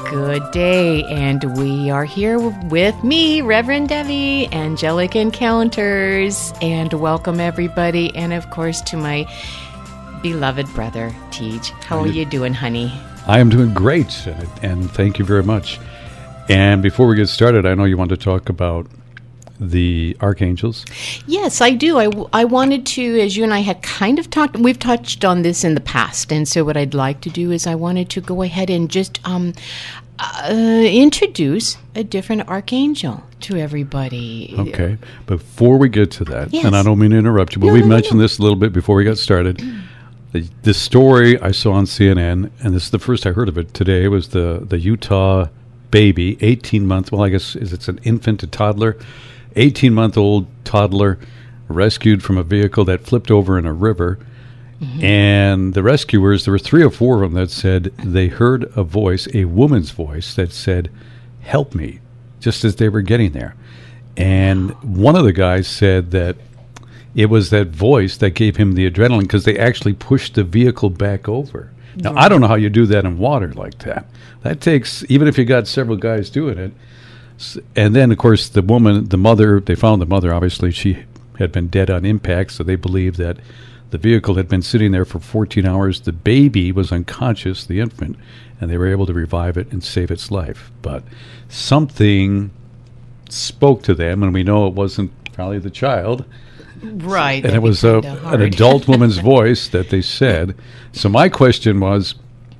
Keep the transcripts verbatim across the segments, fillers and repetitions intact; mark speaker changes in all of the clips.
Speaker 1: Good day, and we are here with me, Reverend Debbie, Angelic Encounters, and welcome everybody, and of course to my beloved brother, Tej. How are you doing, honey?
Speaker 2: I am doing great, and, and thank you very much. And before we get started, I know you want to talk about the archangels.
Speaker 1: Yes, I do. I, I wanted to, as you and I had kind of talked, we've touched on this in the past, and so what I'd like to do is I wanted to go ahead and just um, uh, introduce a different archangel to everybody.
Speaker 2: Okay. Before we get to that,
Speaker 1: Yes.
Speaker 2: and I don't mean to interrupt you, but
Speaker 1: No,
Speaker 2: we
Speaker 1: no, no,
Speaker 2: mentioned
Speaker 1: no.
Speaker 2: this a little bit before we got started. The, the story I saw on C N N, and this is the first I heard of it today, was the, the Utah baby, eighteen months, well, I guess is it's an infant, a toddler, eighteen-month-old toddler rescued from a vehicle that flipped over in a river. Mm-hmm. And the rescuers, there were three or four of them that said they heard a voice, a woman's voice, that said, "Help me," just as they were getting there. And one of the guys said that it was that voice that gave him the adrenaline because they actually pushed the vehicle back over. Now, I don't know how you do that in water like that. That takes, even if you got several guys doing it. And then, of course, the woman, the mother, they found the mother, obviously, she had been dead on impact, so they believed that the vehicle had been sitting there for fourteen hours. The baby was unconscious, the infant, and they were able to revive it and save its life. But something spoke to them, and we know it wasn't probably the child.
Speaker 1: Right.
Speaker 2: And it was a, an adult woman's voice that they said. So my question was,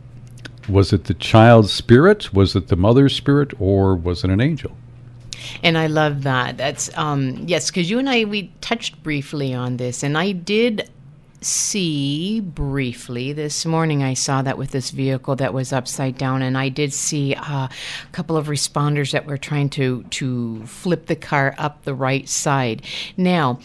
Speaker 2: was it the child's spirit? Was it the mother's spirit? Or was it an angel?
Speaker 1: And I love that. That's, um, yes, because you and I, we touched briefly on this, and I did see briefly this morning, I saw that with this vehicle that was upside down, and I did see uh, a couple of responders that were trying to to flip the car up the right side. Now,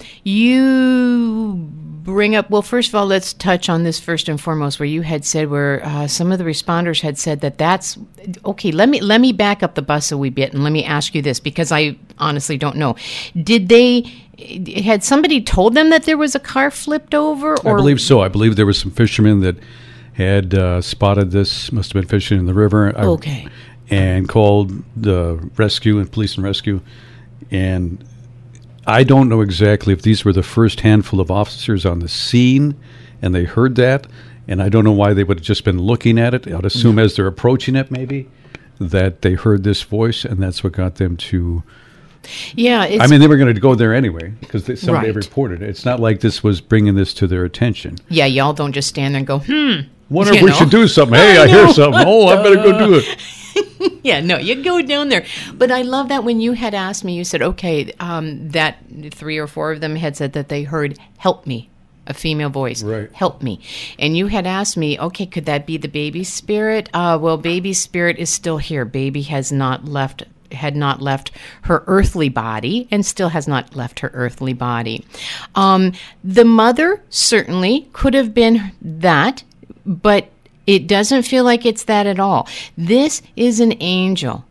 Speaker 1: you bring up, well, first of all, let's touch on this first and foremost, where you had said where uh, some of the responders had said that that's, okay, let me let me back up the bus a wee bit, and let me ask you this, because I honestly don't know. Did they... Had somebody told them that there was a car flipped over? Or?
Speaker 2: I believe so. I believe there were some fishermen that had uh, spotted this, must have been fishing in the river.
Speaker 1: Okay.
Speaker 2: I, and called the rescue and police and rescue. And I don't know exactly if these were the first handful of officers on the scene and they heard that. And I don't know why they would have just been looking at it. I'd assume no. as they're approaching it, maybe, that they heard this voice, and that's what got them to...
Speaker 1: Yeah, it's,
Speaker 2: I mean, they were going to go there anyway because they, somebody
Speaker 1: right.
Speaker 2: reported it. It's not like this was bringing this to their attention.
Speaker 1: Yeah, y'all don't just stand there and go, hmm.
Speaker 2: Wonder if we know? should do something. Hey, I, I hear something. Oh, I better go do it.
Speaker 1: Yeah, no, you go down there. But I love that when you had asked me, you said, okay, um, that three or four of them had said that they heard, "Help me," a female voice.
Speaker 2: Right.
Speaker 1: "Help me." And you had asked me, okay, could that be the baby spirit? Uh, well, baby spirit is still here. Baby has not left had not left her earthly body and still has not left her earthly body. Um, the mother certainly could have been that, but it doesn't feel like it's that at all. This is an angel.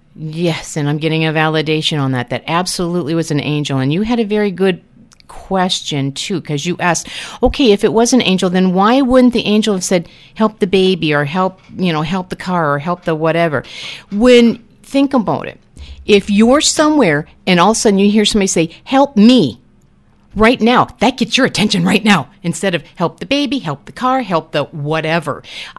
Speaker 1: Yes, and I'm getting a validation on that. That absolutely was an angel. And you had a very good question too, because you asked, okay, if it was an angel, then why wouldn't the angel have said, "Help the baby," or help, you know, help the car, or help the whatever? When think about it. If you're somewhere and all of a sudden you hear somebody say, "Help me," right now, that gets your attention right now. Instead of help the baby, help the car, help the whatever.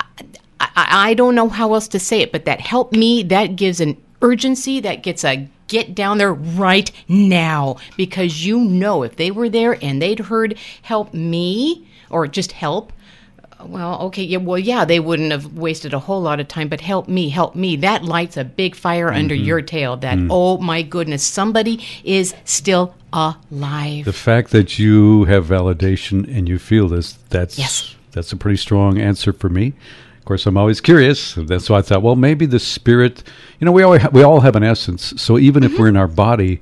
Speaker 1: I, I, I don't know how else to say it, but that "help me," that gives an urgency, that gets a get down there right now. Because you know if they were there and they'd heard "help me," or just help, well, okay, yeah, well, yeah, they wouldn't have wasted a whole lot of time, but "help me, help me," that lights a big fire mm-hmm. under your tail that, mm. oh my goodness, somebody is still alive.
Speaker 2: The fact that you have validation and you feel this, that's
Speaker 1: yes.
Speaker 2: that's a pretty strong answer for me. Of course, I'm always curious. That's why I thought, well, maybe the spirit, you know, we all, ha- we all have an essence, so even mm-hmm. if we're in our body,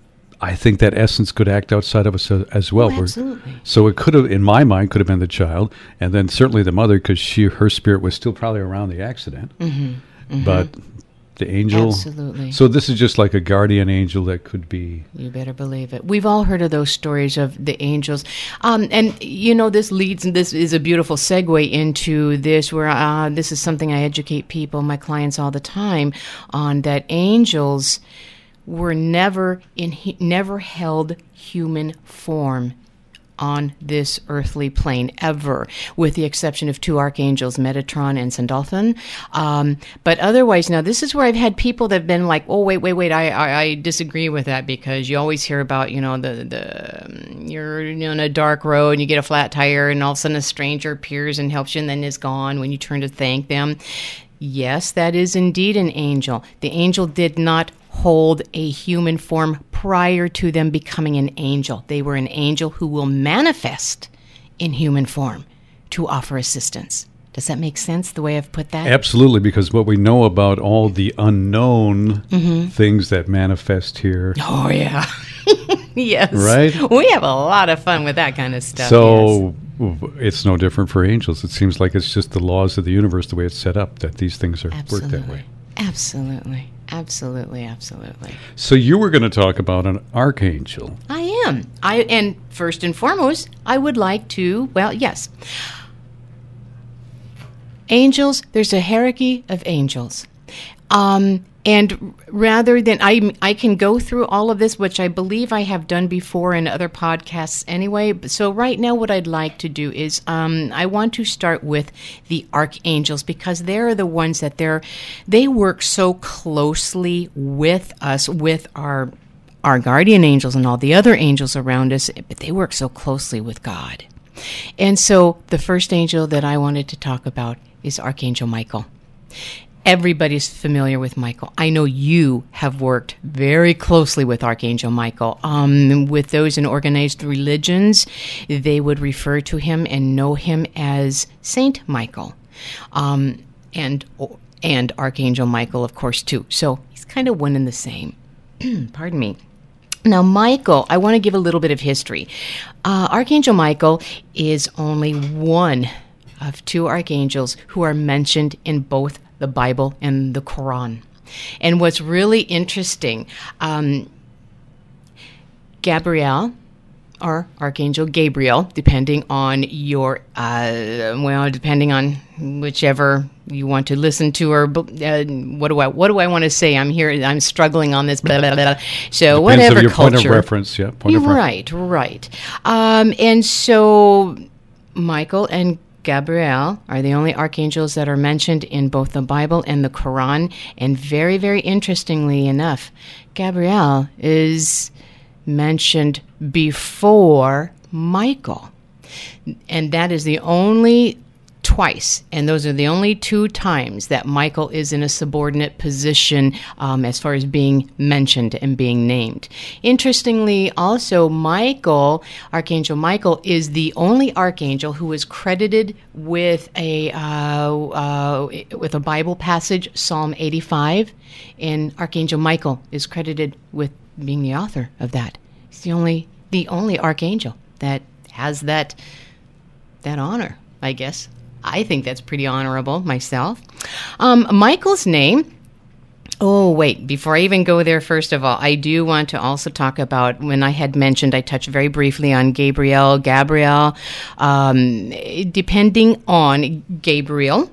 Speaker 2: I think that essence could act outside of us uh, as well.
Speaker 1: Oh, absolutely.
Speaker 2: So it could have, in my mind, could have been the child, and then certainly the mother, because she her spirit was still probably around the accident.
Speaker 1: Mm-hmm. Mm-hmm.
Speaker 2: But The angel?
Speaker 1: Absolutely.
Speaker 2: So this is just like a guardian angel that could be...
Speaker 1: You better believe it. We've all heard of those stories of the angels. Um, and, you know, this leads, and this is a beautiful segue into this, where uh, this is something I educate people, my clients all the time, on that angels were never in, never held human form on this earthly plane ever, with the exception of two archangels, Metatron and Sandalphon. Um, but otherwise, now this is where I've had people that have been like, "Oh, wait, wait, wait! I, I, I disagree with that, because you always hear about, you know, the the um, you're in a dark road and you get a flat tire, and all of a sudden a stranger appears and helps you, and then is gone when you turn to thank them." Yes, that is indeed an angel. The angel did not hold a human form prior to them becoming an angel. They were an angel who will manifest in human form to offer assistance. Does that make sense, the way I've put that?
Speaker 2: Absolutely, because what we know about all the unknown
Speaker 1: Mm-hmm.
Speaker 2: things that manifest here.
Speaker 1: Oh, yeah. Yes.
Speaker 2: Right?
Speaker 1: We have a lot of fun with that kind of stuff.
Speaker 2: So it's no different for angels. It seems like it's just the laws of the universe, the way it's set up, that these things are
Speaker 1: Absolutely.
Speaker 2: work that way.
Speaker 1: Absolutely. Absolutely. Absolutely.
Speaker 2: So you were going to talk about an archangel.
Speaker 1: I am. I and first and foremost, I would like to, well, yes. Angels, there's a hierarchy of angels. Um, and rather than, I, I can go through all of this, which I believe I have done before in other podcasts anyway. So right now what I'd like to do is um, I want to start with the archangels, because they're the ones that they're, they work so closely with us, with our our guardian angels and all the other angels around us, but they work so closely with God. And so the first angel that I wanted to talk about is Archangel Michael. Everybody's familiar with Michael. I know you have worked very closely with Archangel Michael. Um, with those in organized religions, they would refer to him and know him as Saint Michael, um, and and Archangel Michael, of course, too. So he's kind of one and the same. Pardon me. Now, Michael, I want to give a little bit of history. Uh, Archangel Michael is only one of two archangels who are mentioned in both the Bible and the Quran. And what's really interesting, um, Gabriel, or Archangel Gabriel, depending on your, uh, well, depending on whichever you want to listen to, or uh, what do I, what do I want to say? I'm here, I'm struggling on this, blah, blah, blah. So
Speaker 2: Depends
Speaker 1: whatever
Speaker 2: on your
Speaker 1: culture.
Speaker 2: point of reference, yeah. Point of reference.
Speaker 1: Right, right. Um, and so Michael and Gabriel are the only archangels that are mentioned in both the Bible and the Quran. And very, very interestingly enough, Gabriel is mentioned before Michael. And that is the only twice, and those are the only two times that Michael is in a subordinate position um, as far as being mentioned and being named. Interestingly, also, Michael, Archangel Michael, is the only archangel who is credited with a uh, uh, with a Bible passage, Psalm eighty-five, and Archangel Michael is credited with being the author of that. He's the only the only archangel that has that that honor, I guess. I think that's pretty honorable myself. Um, Michael's name, oh, wait, before I even go there, first of all, I do want to also talk about, when I had mentioned, I touched very briefly on Gabriel, Gabriel, um, depending on Gabriel,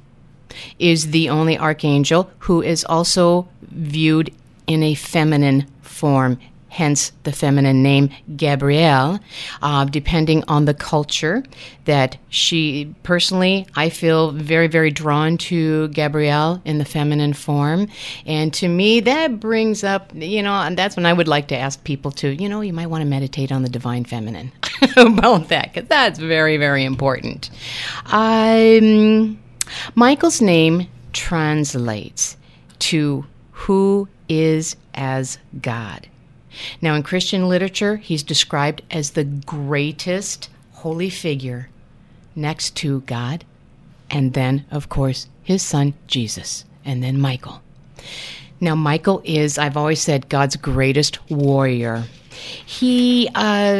Speaker 1: is the only archangel who is also viewed in a feminine form, hence the feminine name Gabrielle, uh, depending on the culture that she, personally, I feel very, very drawn to Gabrielle in the feminine form. And to me, that brings up, you know, and that's when I would like to ask people to, you know, you might want to meditate on the divine feminine about that, because that's very, very important. Um, Michael's name translates to who is as God. Now, in Christian literature, he's described as the greatest holy figure next to God, and then, of course, his son, Jesus, and then Michael. Now, Michael is, I've always said, God's greatest warrior. He uh,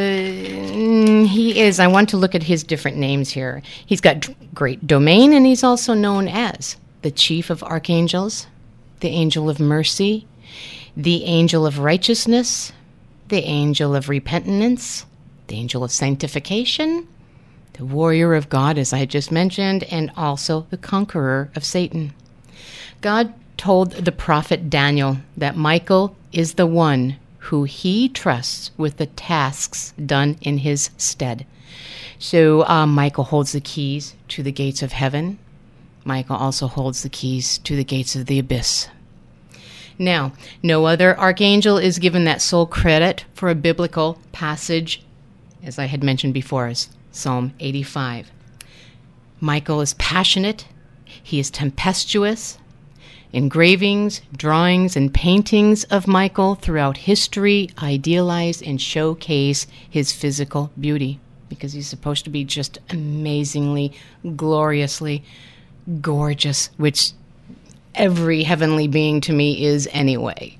Speaker 1: he is, I want to look at his different names here. He's got great domain, and he's also known as the chief of archangels, the angel of mercy, the angel of righteousness, the angel of repentance, the angel of sanctification, the warrior of God, as I just mentioned, and also the conqueror of Satan. God told the prophet Daniel that Michael is the one who he trusts with the tasks done in his stead. So uh, Michael holds the keys to the gates of heaven. Michael also holds the keys to the gates of the abyss. Now, no other archangel is given that sole credit for a biblical passage, as I had mentioned before, as Psalm eighty-five. Michael is passionate. He is tempestuous. Engravings, drawings, and paintings of Michael throughout history idealize and showcase his physical beauty, because he's supposed to be just amazingly, gloriously gorgeous, which every heavenly being to me is anyway.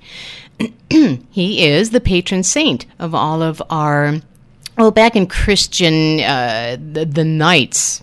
Speaker 1: He is the patron saint of all of our, well, back in Christian, uh, the, the knights,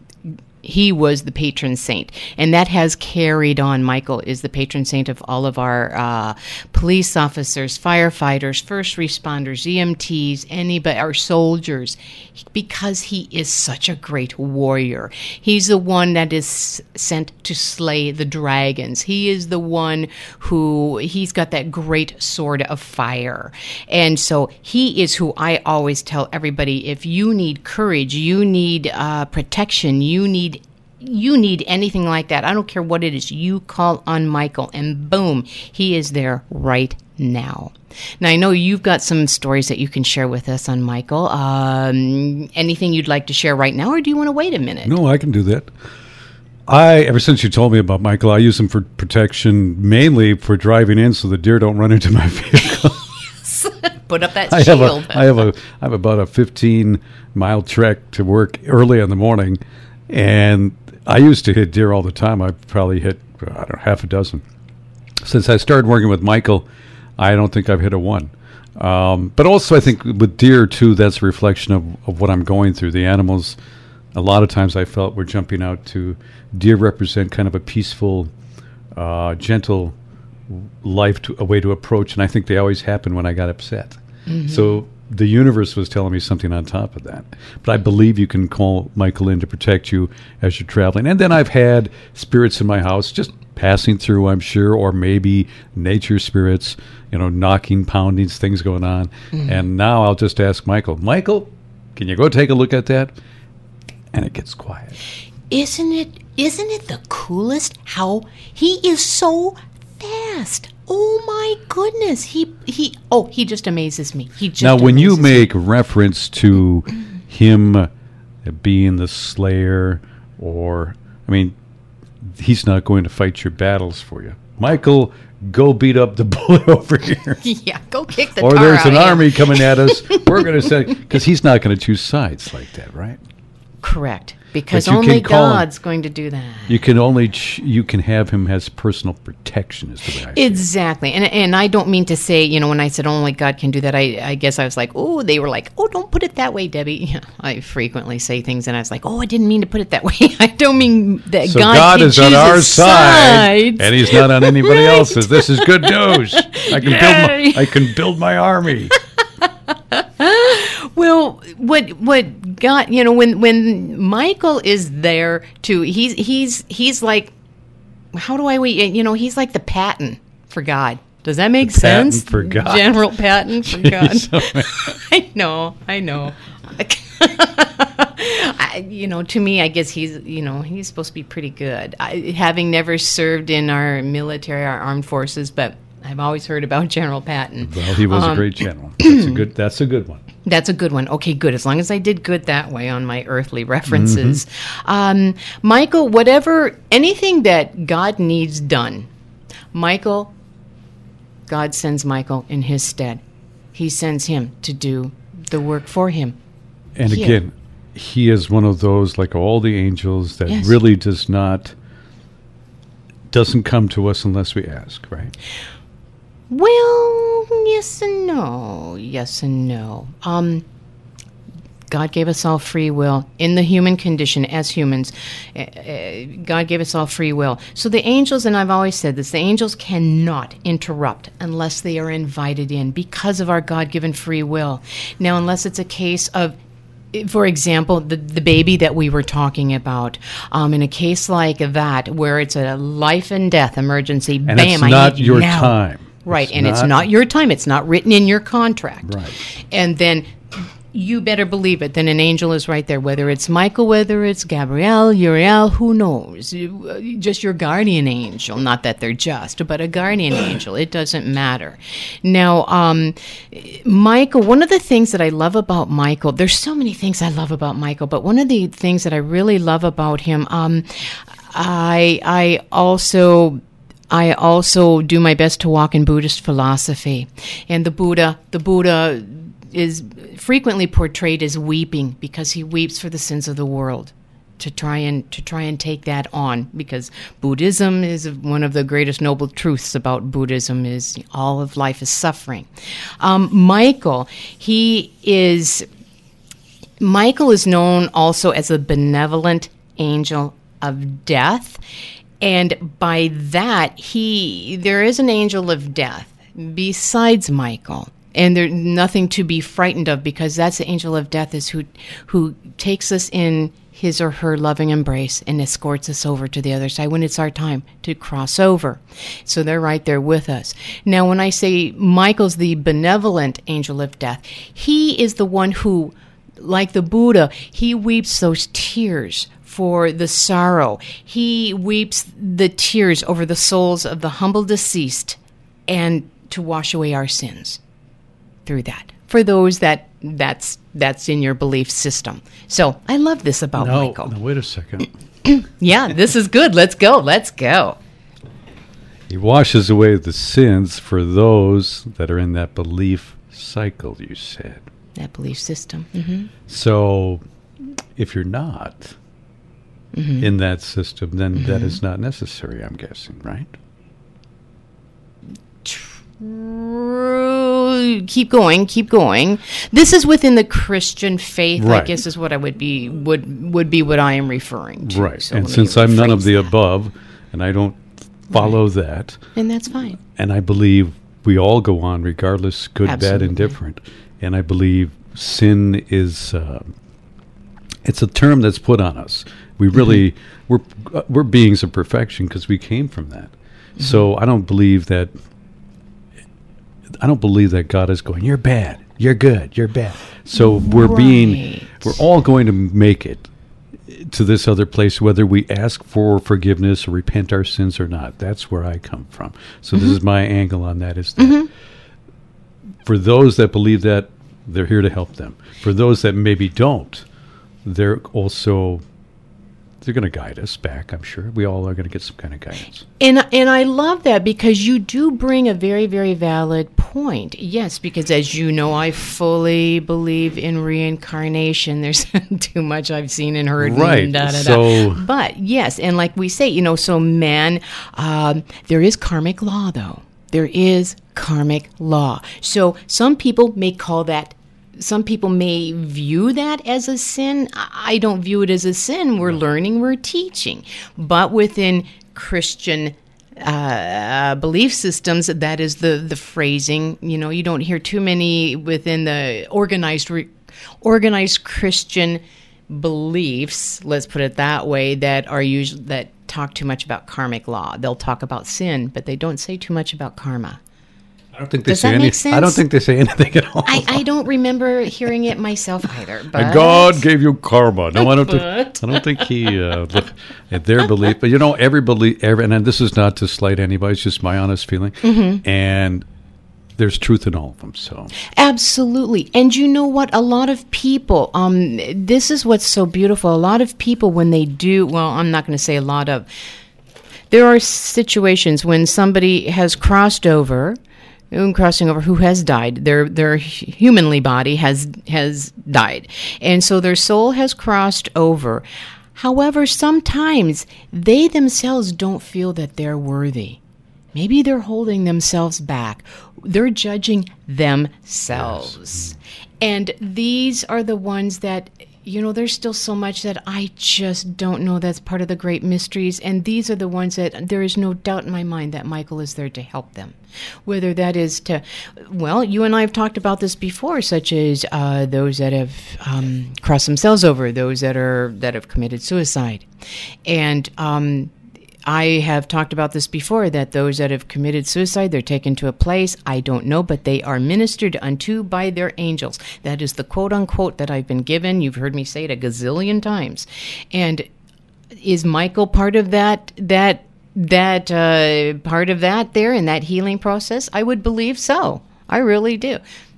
Speaker 1: he was the patron saint, and that has carried on. Michael is the patron saint of all of our uh, police officers, firefighters, first responders, E M Ts, anybody, our soldiers, because he is such a great warrior. He's the one that is sent to slay the dragons. He is the one who, he's got that great sword of fire. And so he is who I always tell everybody, if you need courage, you need uh, protection, you need You need anything like that. I don't care what it is. You call on Michael, and boom, he is there right now. Now, I know you've got some stories that you can share with us on Michael. Um, anything you'd like to share right now, or do you want to wait a minute?
Speaker 2: No, I can do that. I, ever since you told me about Michael, I use him for protection, mainly for driving in so the deer don't run into my vehicle.
Speaker 1: Put up that
Speaker 2: I
Speaker 1: shield.
Speaker 2: have a, I have a, I have about a fifteen mile trek to work early in the morning, and I used to hit deer all the time. I've probably hit, I don't know, half a dozen. Since I started working with Michael, I don't think I've hit a one. Um, but also I think with deer, too, that's a reflection of, of what I'm going through. The animals, a lot of times I felt were jumping out to, deer represent kind of a peaceful, uh, gentle life, to, a way to approach, and I think they always happen when I got upset. Mm-hmm. So the universe was telling me something on top of that. But I believe you can call Michael in to protect you as you're traveling. And then I've had spirits in my house just passing through, I'm sure, or maybe nature spirits, you know, knocking, pounding, things going on. Mm-hmm. And now I'll just ask Michael, Michael, can you go take a look at that? And it gets quiet.
Speaker 1: Isn't it, isn't it the coolest how he is so fast? Oh my goodness. He he oh, he just amazes me. He just
Speaker 2: Now when you make
Speaker 1: me.
Speaker 2: reference to him being the slayer, or I mean, he's not going to fight your battles for you. Michael, go beat up the bully over here.
Speaker 1: Yeah, go kick the
Speaker 2: or
Speaker 1: tar
Speaker 2: there's
Speaker 1: out
Speaker 2: an
Speaker 1: of him.
Speaker 2: army coming at us. We're going to say, because he's not going to choose sides like that, right?
Speaker 1: Correct. Because
Speaker 2: But you
Speaker 1: only
Speaker 2: can call him-
Speaker 1: God's going to do that.
Speaker 2: You can only ch- you can have him as personal protection, is the way I see it.
Speaker 1: Exactly. And and I don't mean to say, you know, when I said only God can do that, I, I guess I was like, oh, they were like, oh, don't put it that way, Debbie. Yeah, I frequently say things and I was like, oh, I didn't mean to put it that way. I don't mean that
Speaker 2: So
Speaker 1: God,
Speaker 2: God
Speaker 1: can
Speaker 2: is on
Speaker 1: choose
Speaker 2: our
Speaker 1: his
Speaker 2: side,
Speaker 1: sides.
Speaker 2: and He's not on anybody
Speaker 1: Right.
Speaker 2: else's. This is good news. I can build my, I can build my army.
Speaker 1: Well, what what God, you know, when when Michael is there to, he's he's he's like, how do I wait? You know, he's like the Patton for God. Does that make
Speaker 2: The Patton
Speaker 1: sense?
Speaker 2: for God.
Speaker 1: General Patton for God.
Speaker 2: Jeez,
Speaker 1: I know, I know. I, you know, to me, I guess he's, you know, he's supposed to be pretty good. I, having never served in our military, our armed forces, but I've always heard about General Patton.
Speaker 2: Well, he was
Speaker 1: Um,
Speaker 2: a great general. That's a good. That's a good one.
Speaker 1: That's a good one. Okay, good. As long as I did good that way on my earthly references. Um, Michael, whatever, anything that God needs done, Michael, God sends Michael in his stead. He sends him to do the work for him.
Speaker 2: And
Speaker 1: Here.
Speaker 2: again, he is one of those, like all the angels, that
Speaker 1: Yes.
Speaker 2: really does not, doesn't come to us unless we ask, right?
Speaker 1: Well, yes and no. Yes and no. Um, God gave us all free will in the human condition as humans. Uh, God gave us all free will. So the angels, and I've always said this, the angels cannot interrupt unless they are invited in because of our God-given free will. Now, unless it's a case of, for example, the, the baby that we were talking about, um, in a case like that, where it's a life and death emergency,
Speaker 2: and
Speaker 1: bam,
Speaker 2: it's
Speaker 1: I
Speaker 2: not
Speaker 1: need
Speaker 2: your
Speaker 1: now.
Speaker 2: time.
Speaker 1: Right,
Speaker 2: It's
Speaker 1: and it's
Speaker 2: not-
Speaker 1: not your time. It's not written in your contract.
Speaker 2: Right.
Speaker 1: And then you better believe it. Then an angel is right there, whether it's Michael, whether it's Gabrielle, Uriel, who knows? You- Just your guardian angel. Not that they're just, but a guardian angel. It doesn't matter. Now, um, Michael, one of the things that I love about Michael, there's so many things I love about Michael, but one of the things that I really love about him, um, I, I also... I also do my best to walk in Buddhist philosophy. And the Buddha, the Buddha is frequently portrayed as weeping because he weeps for the sins of the world. To try and to try and take that on, because Buddhism is one of the greatest noble truths about Buddhism is all of life is suffering. Um, Michael, he is Michael is known also as a benevolent angel of death. And by that, he there is an angel of death besides Michael. And there's nothing to be frightened of, because that's the angel of death is who who takes us in his or her loving embrace and escorts us over to the other side when it's our time to cross over. So they're right there with us. Now, when I say Michael's the benevolent angel of death, he is the one who, like the Buddha, he weeps those tears for the sorrow. He weeps the tears over the souls of the humble deceased and to wash away our sins through that. For those that that's that's in your belief system. So I love this about
Speaker 2: No,
Speaker 1: Michael.
Speaker 2: no, wait a second.
Speaker 1: Yeah, this is good. Let's go. Let's go.
Speaker 2: He washes away the sins for those that are in that belief cycle, you said.
Speaker 1: That belief system. Mm-hmm.
Speaker 2: So if you're not
Speaker 1: Mm-hmm.
Speaker 2: in that system, then
Speaker 1: Mm-hmm.
Speaker 2: that is not necessary, I'm guessing, right?
Speaker 1: True. Keep going. Keep going. This is within the Christian faith,
Speaker 2: Right.
Speaker 1: I guess, is what I would be would would be what I am referring to.
Speaker 2: Right.
Speaker 1: So
Speaker 2: and
Speaker 1: let me
Speaker 2: since I'm none of
Speaker 1: rephrase
Speaker 2: the
Speaker 1: that.
Speaker 2: above, and I don't follow that,
Speaker 1: And that's fine.
Speaker 2: and I believe we all go on regardless, good, bad,
Speaker 1: Absolutely.
Speaker 2: indifferent. And I believe sin is, uh, it's a term that's put on us. We really,
Speaker 1: Mm-hmm.
Speaker 2: we're, uh, we're beings of perfection because we came from that.
Speaker 1: Mm-hmm.
Speaker 2: So I don't believe that, I don't believe that God is going, you're bad, you're good, you're bad. So we're being,
Speaker 1: Right.
Speaker 2: we're all going to make it to this other place, whether we ask for forgiveness or repent our sins or not. That's where I come from. So
Speaker 1: Mm-hmm.
Speaker 2: this is my angle on that, is that for those that believe that, they're here to help them. For those that maybe don't, they're also, they're going to guide us back, I'm sure. We all are going to get some kind of guidance.
Speaker 1: And and I love that, because you do bring a very, very valid point. Yes, because as you know, I fully believe in reincarnation. There's too much I've seen and heard.
Speaker 2: Right.
Speaker 1: And da, da, da.
Speaker 2: So-
Speaker 1: But yes, and like we say, you know, so man, um, there is karmic law, though. There is karmic law. So some people may call that, some people may view that as a sin. I I don't view it as a sin. We're learning, we're teaching. But within Christian uh, belief systems, that is the, the phrasing. You know, you don't hear too many within the organized re- organized Christian beliefs, let's put it that way, that are usually that talk too much about karmic law. They'll talk about sin, but they don't say too much about karma.
Speaker 2: I don't think they
Speaker 1: Does
Speaker 2: say
Speaker 1: that
Speaker 2: any,
Speaker 1: make sense?
Speaker 2: I don't think they say anything at all.
Speaker 1: I, I don't remember hearing it myself either. But
Speaker 2: And God gave you karma. No, I don't think. I don't think he uh, look at their belief. But you know, every belief, every, and this is not to slight anybody. It's just my honest feeling.
Speaker 1: Mm-hmm.
Speaker 2: And there's truth in all of them. So
Speaker 1: Absolutely. And you know what? A lot of people, um, this is what's so beautiful. A lot of people, when they do, well, I'm not going to say a lot of, there are situations when somebody has crossed over, crossing over who has died. Their their humanly body has has died. And so their soul has crossed over. However, sometimes they themselves don't feel that they're worthy. maybe they're holding themselves back. They're judging themselves.
Speaker 2: Yes.
Speaker 1: And these are the ones that, you know, there's still so much that I just don't know. That's part of the great mysteries. And these are the ones that there is no doubt in my mind that Michael is there to help them. Whether that is to, well, you and I have talked about this before, such as uh, those that have um, crossed themselves over, those that are that have committed suicide. And um, I have talked about this before, that those that have committed suicide, they're taken to a place, I don't know, but they are ministered unto by their angels. That is the quote-unquote that I've been given. You've heard me say it a gazillion times. And is Michael part of that, that, that, uh, part of that there in that healing process? I would believe so. I really do.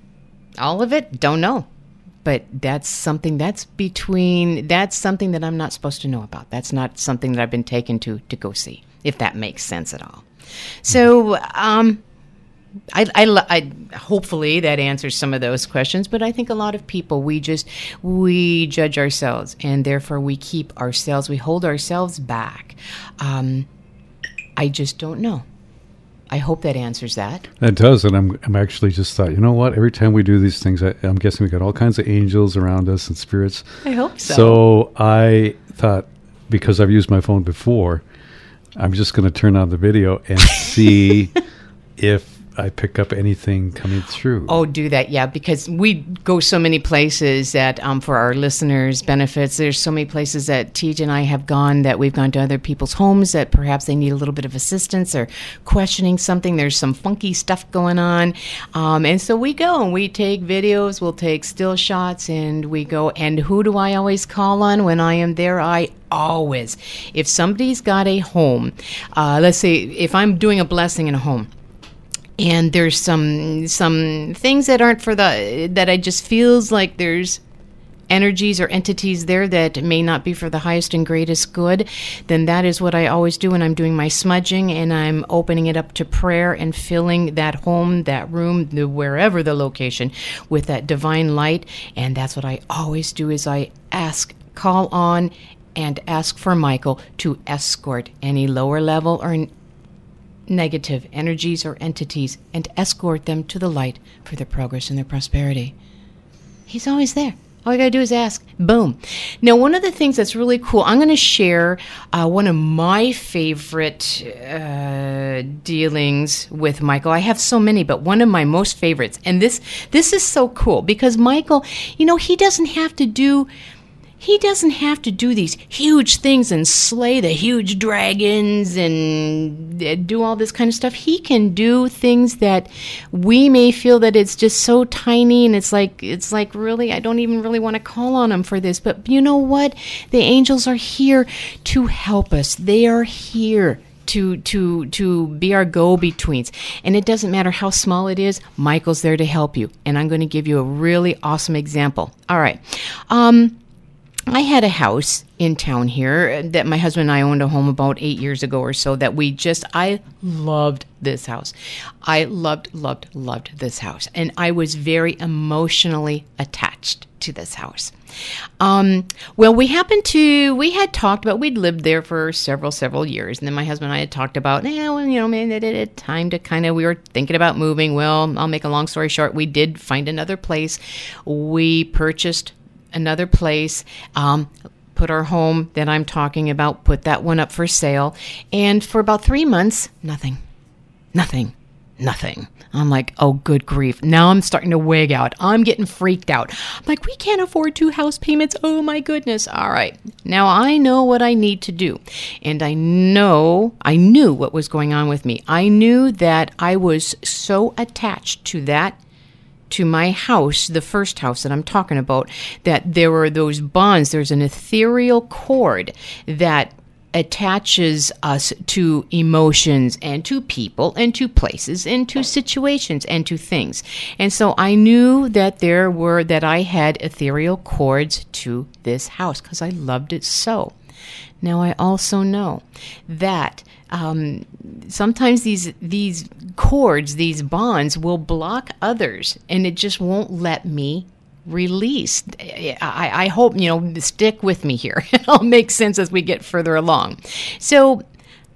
Speaker 1: All of it? Don't know. But that's something that's between, that's something that I'm not supposed to know about. That's not something that I've been taken to to go see, if that makes sense at all. So, um, I, I, I, hopefully that answers some of those questions, but I think a lot of people, we just, we judge ourselves, and therefore we keep ourselves, we hold ourselves back. Um, I just don't know. I hope that answers that.
Speaker 2: That does, and I'm I'm actually just thought, you know what? Every time we do these things, I, I'm guessing we got all kinds of angels around us and spirits.
Speaker 1: I hope so.
Speaker 2: So I thought, because I've used my phone before, I'm just going to turn on the video and see if I pick up anything coming through.
Speaker 1: Oh, do that, yeah, because we go so many places that, um, for our listeners' benefits, there's so many places that T J and I have gone, that we've gone to other people's homes that perhaps they need a little bit of assistance or questioning something. There's some funky stuff going on. Um, and so we go and we take videos, we'll take still shots, and we go. And who do I always call on when I am there? I always, if somebody's got a home, uh, let's say if I'm doing a blessing in a home, and there's some some things that aren't for the, that I just feels like there's energies or entities there that may not be for the highest and greatest good, then that is what I always do when I'm doing my smudging, and I'm opening it up to prayer and filling that home, that room, the, wherever the location, with that divine light. And that's what I always do, is I ask, call on and ask for Michael to escort any lower level or negative energies or entities and escort them to the light for their progress and their prosperity. He's always there. All you got to do is ask. Boom. Now, one of the things that's really cool, I'm going to share uh, one of my favorite uh, dealings with Michael. I have so many, but one of my most favorites. And this this is so cool because Michael, you know, he doesn't have to do... He doesn't have to do these huge things and slay the huge dragons and do all this kind of stuff. He can do things that we may feel that it's just so tiny, and it's like, it's like, really, I don't even really want to call on him for this. But you know what? The angels are here to help us. They are here to to to be our go-betweens. And it doesn't matter how small it is, Michael's there to help you. And I'm going to give you a really awesome example. All right. Um... I had a house in town here that my husband and I owned a home about eight years ago or so that we just, I loved this house. I loved, loved, loved this house. And I was very emotionally attached to this house. Um, well, we happened to, we had talked about, we'd lived there for several, several years. And then my husband and I had talked about, yeah, well, you know, man, it, it, it time to kind of, we were thinking about moving. Well, I'll make a long story short. We did find another place. We purchased another place, um, put our home that I'm talking about, put that one up for sale. And for about three months, nothing, nothing, nothing. I'm like, oh, good grief. Now I'm starting to wig out. I'm getting freaked out. I'm like, we can't afford two house payments. Oh, my goodness. All right. Now I know what I need to do. And I know, I knew what was going on with me. I knew that I was so attached to that, to my house, the first house that I'm talking about, that there were those bonds. There's an ethereal cord that attaches us to emotions and to people and to places and to situations and to things. And so I knew that there were, that I had ethereal cords to this house because I loved it so. Now I also know that um, sometimes these these cords, these bonds will block others, and it just won't let me release. I, I hope, you know, stick with me here. It'll make sense as we get further along. So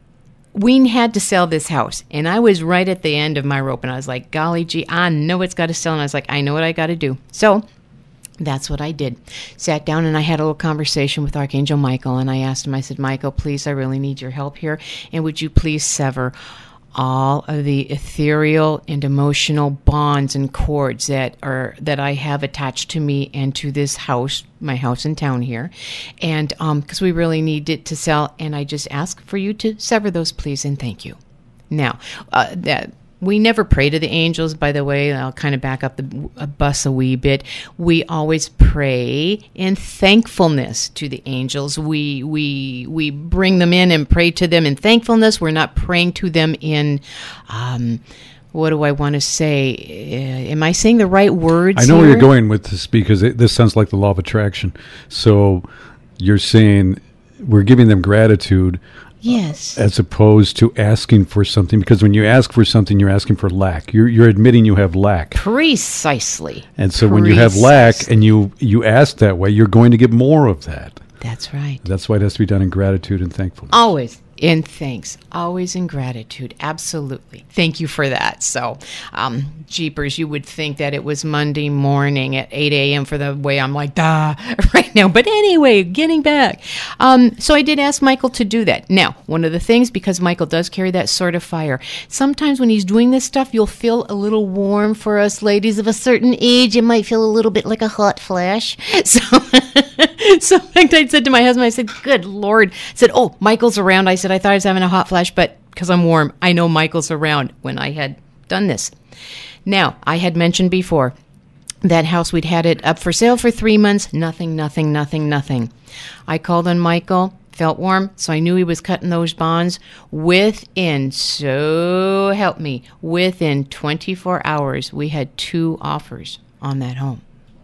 Speaker 1: we had to sell this house, and I was right at the end of my rope, and I was like, golly gee, I know it's got to sell. And I was like, I know what I got to do. So that's what I did. Sat down and I had a little conversation with Archangel Michael, and I asked him, I said, Michael, please, I really need your help here. And would you please sever all of the ethereal and emotional bonds and cords that are that I have attached to me and to this house, my house in town here, and um, because we really need it to sell. And I just ask for you to sever those, please, and thank you. Now, uh, that. We never pray to the angels, by the way. I'll kind of back up the uh, bus a wee bit. We always pray in thankfulness to the angels. We we we bring them in and pray to them in thankfulness. We're not praying to them in, um, what do I want to say? Uh, am I saying the right words
Speaker 2: I know
Speaker 1: here?
Speaker 2: where you're going with this, because it, this sounds like the law of attraction. So you're saying we're giving them gratitude.
Speaker 1: Yes.
Speaker 2: As opposed to asking for something, because when you ask for something, you're asking for lack. You're you're admitting you have lack.
Speaker 1: Precisely.
Speaker 2: And so when you have lack and you, you ask that way, you're going to get more of that.
Speaker 1: That's right.
Speaker 2: That's why it has to be done in gratitude and thankfulness.
Speaker 1: Always in thanks. Always in gratitude. Absolutely. Thank you for that. So, um, jeepers, you would think that it was Monday morning at eight a.m. for the way I'm like, duh, right now. But anyway, getting back. Um, so I did ask Michael to do that. Now, one of the things, because Michael does carry that sort of fire, sometimes when he's doing this stuff, you'll feel a little warm. For us ladies of a certain age, it might feel a little bit like a hot flash. So, so in fact, I said to my husband, I said, good Lord. I said, oh, Michael's around. I said, I thought I was having a hot flash, but because I'm warm, I know Michael's around when I had done this. Now, I had mentioned before, that house, we'd had it up for sale for three months. Nothing, nothing, nothing, nothing. I called on Michael, felt warm, so I knew he was cutting those bonds. Within, so help me, within twenty-four hours, we had two offers on that home.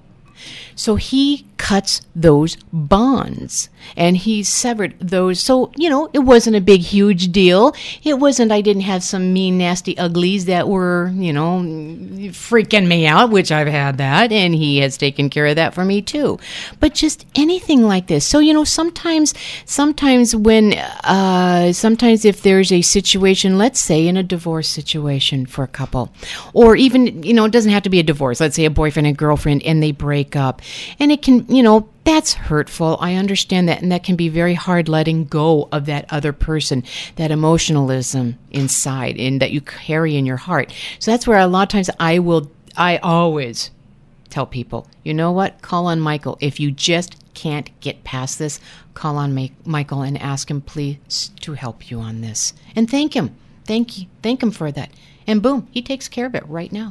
Speaker 1: So he cuts those bonds, and he severed those. So, you know, it wasn't a big, huge deal. It wasn't, I didn't have some mean, nasty uglies that were, you know, freaking me out, which I've had that, and he has taken care of that for me too. But just anything like this. So, you know, sometimes, sometimes when, uh, sometimes if there's a situation, let's say in a divorce situation for a couple, or even, you know, it doesn't have to be a divorce. Let's say a boyfriend and girlfriend, and they break up. And it can, you know, that's hurtful. I understand that. And that can be very hard letting go of that other person, that emotionalism inside and that you carry in your heart. So that's where a lot of times I will, I always tell people, you know what? Call on Michael. If you just can't get past this, call on Ma- Michael and ask him, please, to help you on this. And thank him. Thank you. Thank him for that. And boom, he takes care of it right now.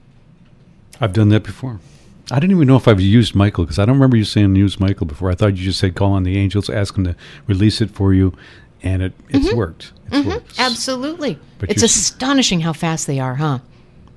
Speaker 2: I've done that before. I didn't even know if I've used Michael, because I don't remember you saying use Michael before. I thought you just said call on the angels, ask them to release it for you, and it, it's mm-hmm. worked. It's
Speaker 1: mm-hmm.
Speaker 2: worked.
Speaker 1: Absolutely. But it's astonishing how fast they are, huh?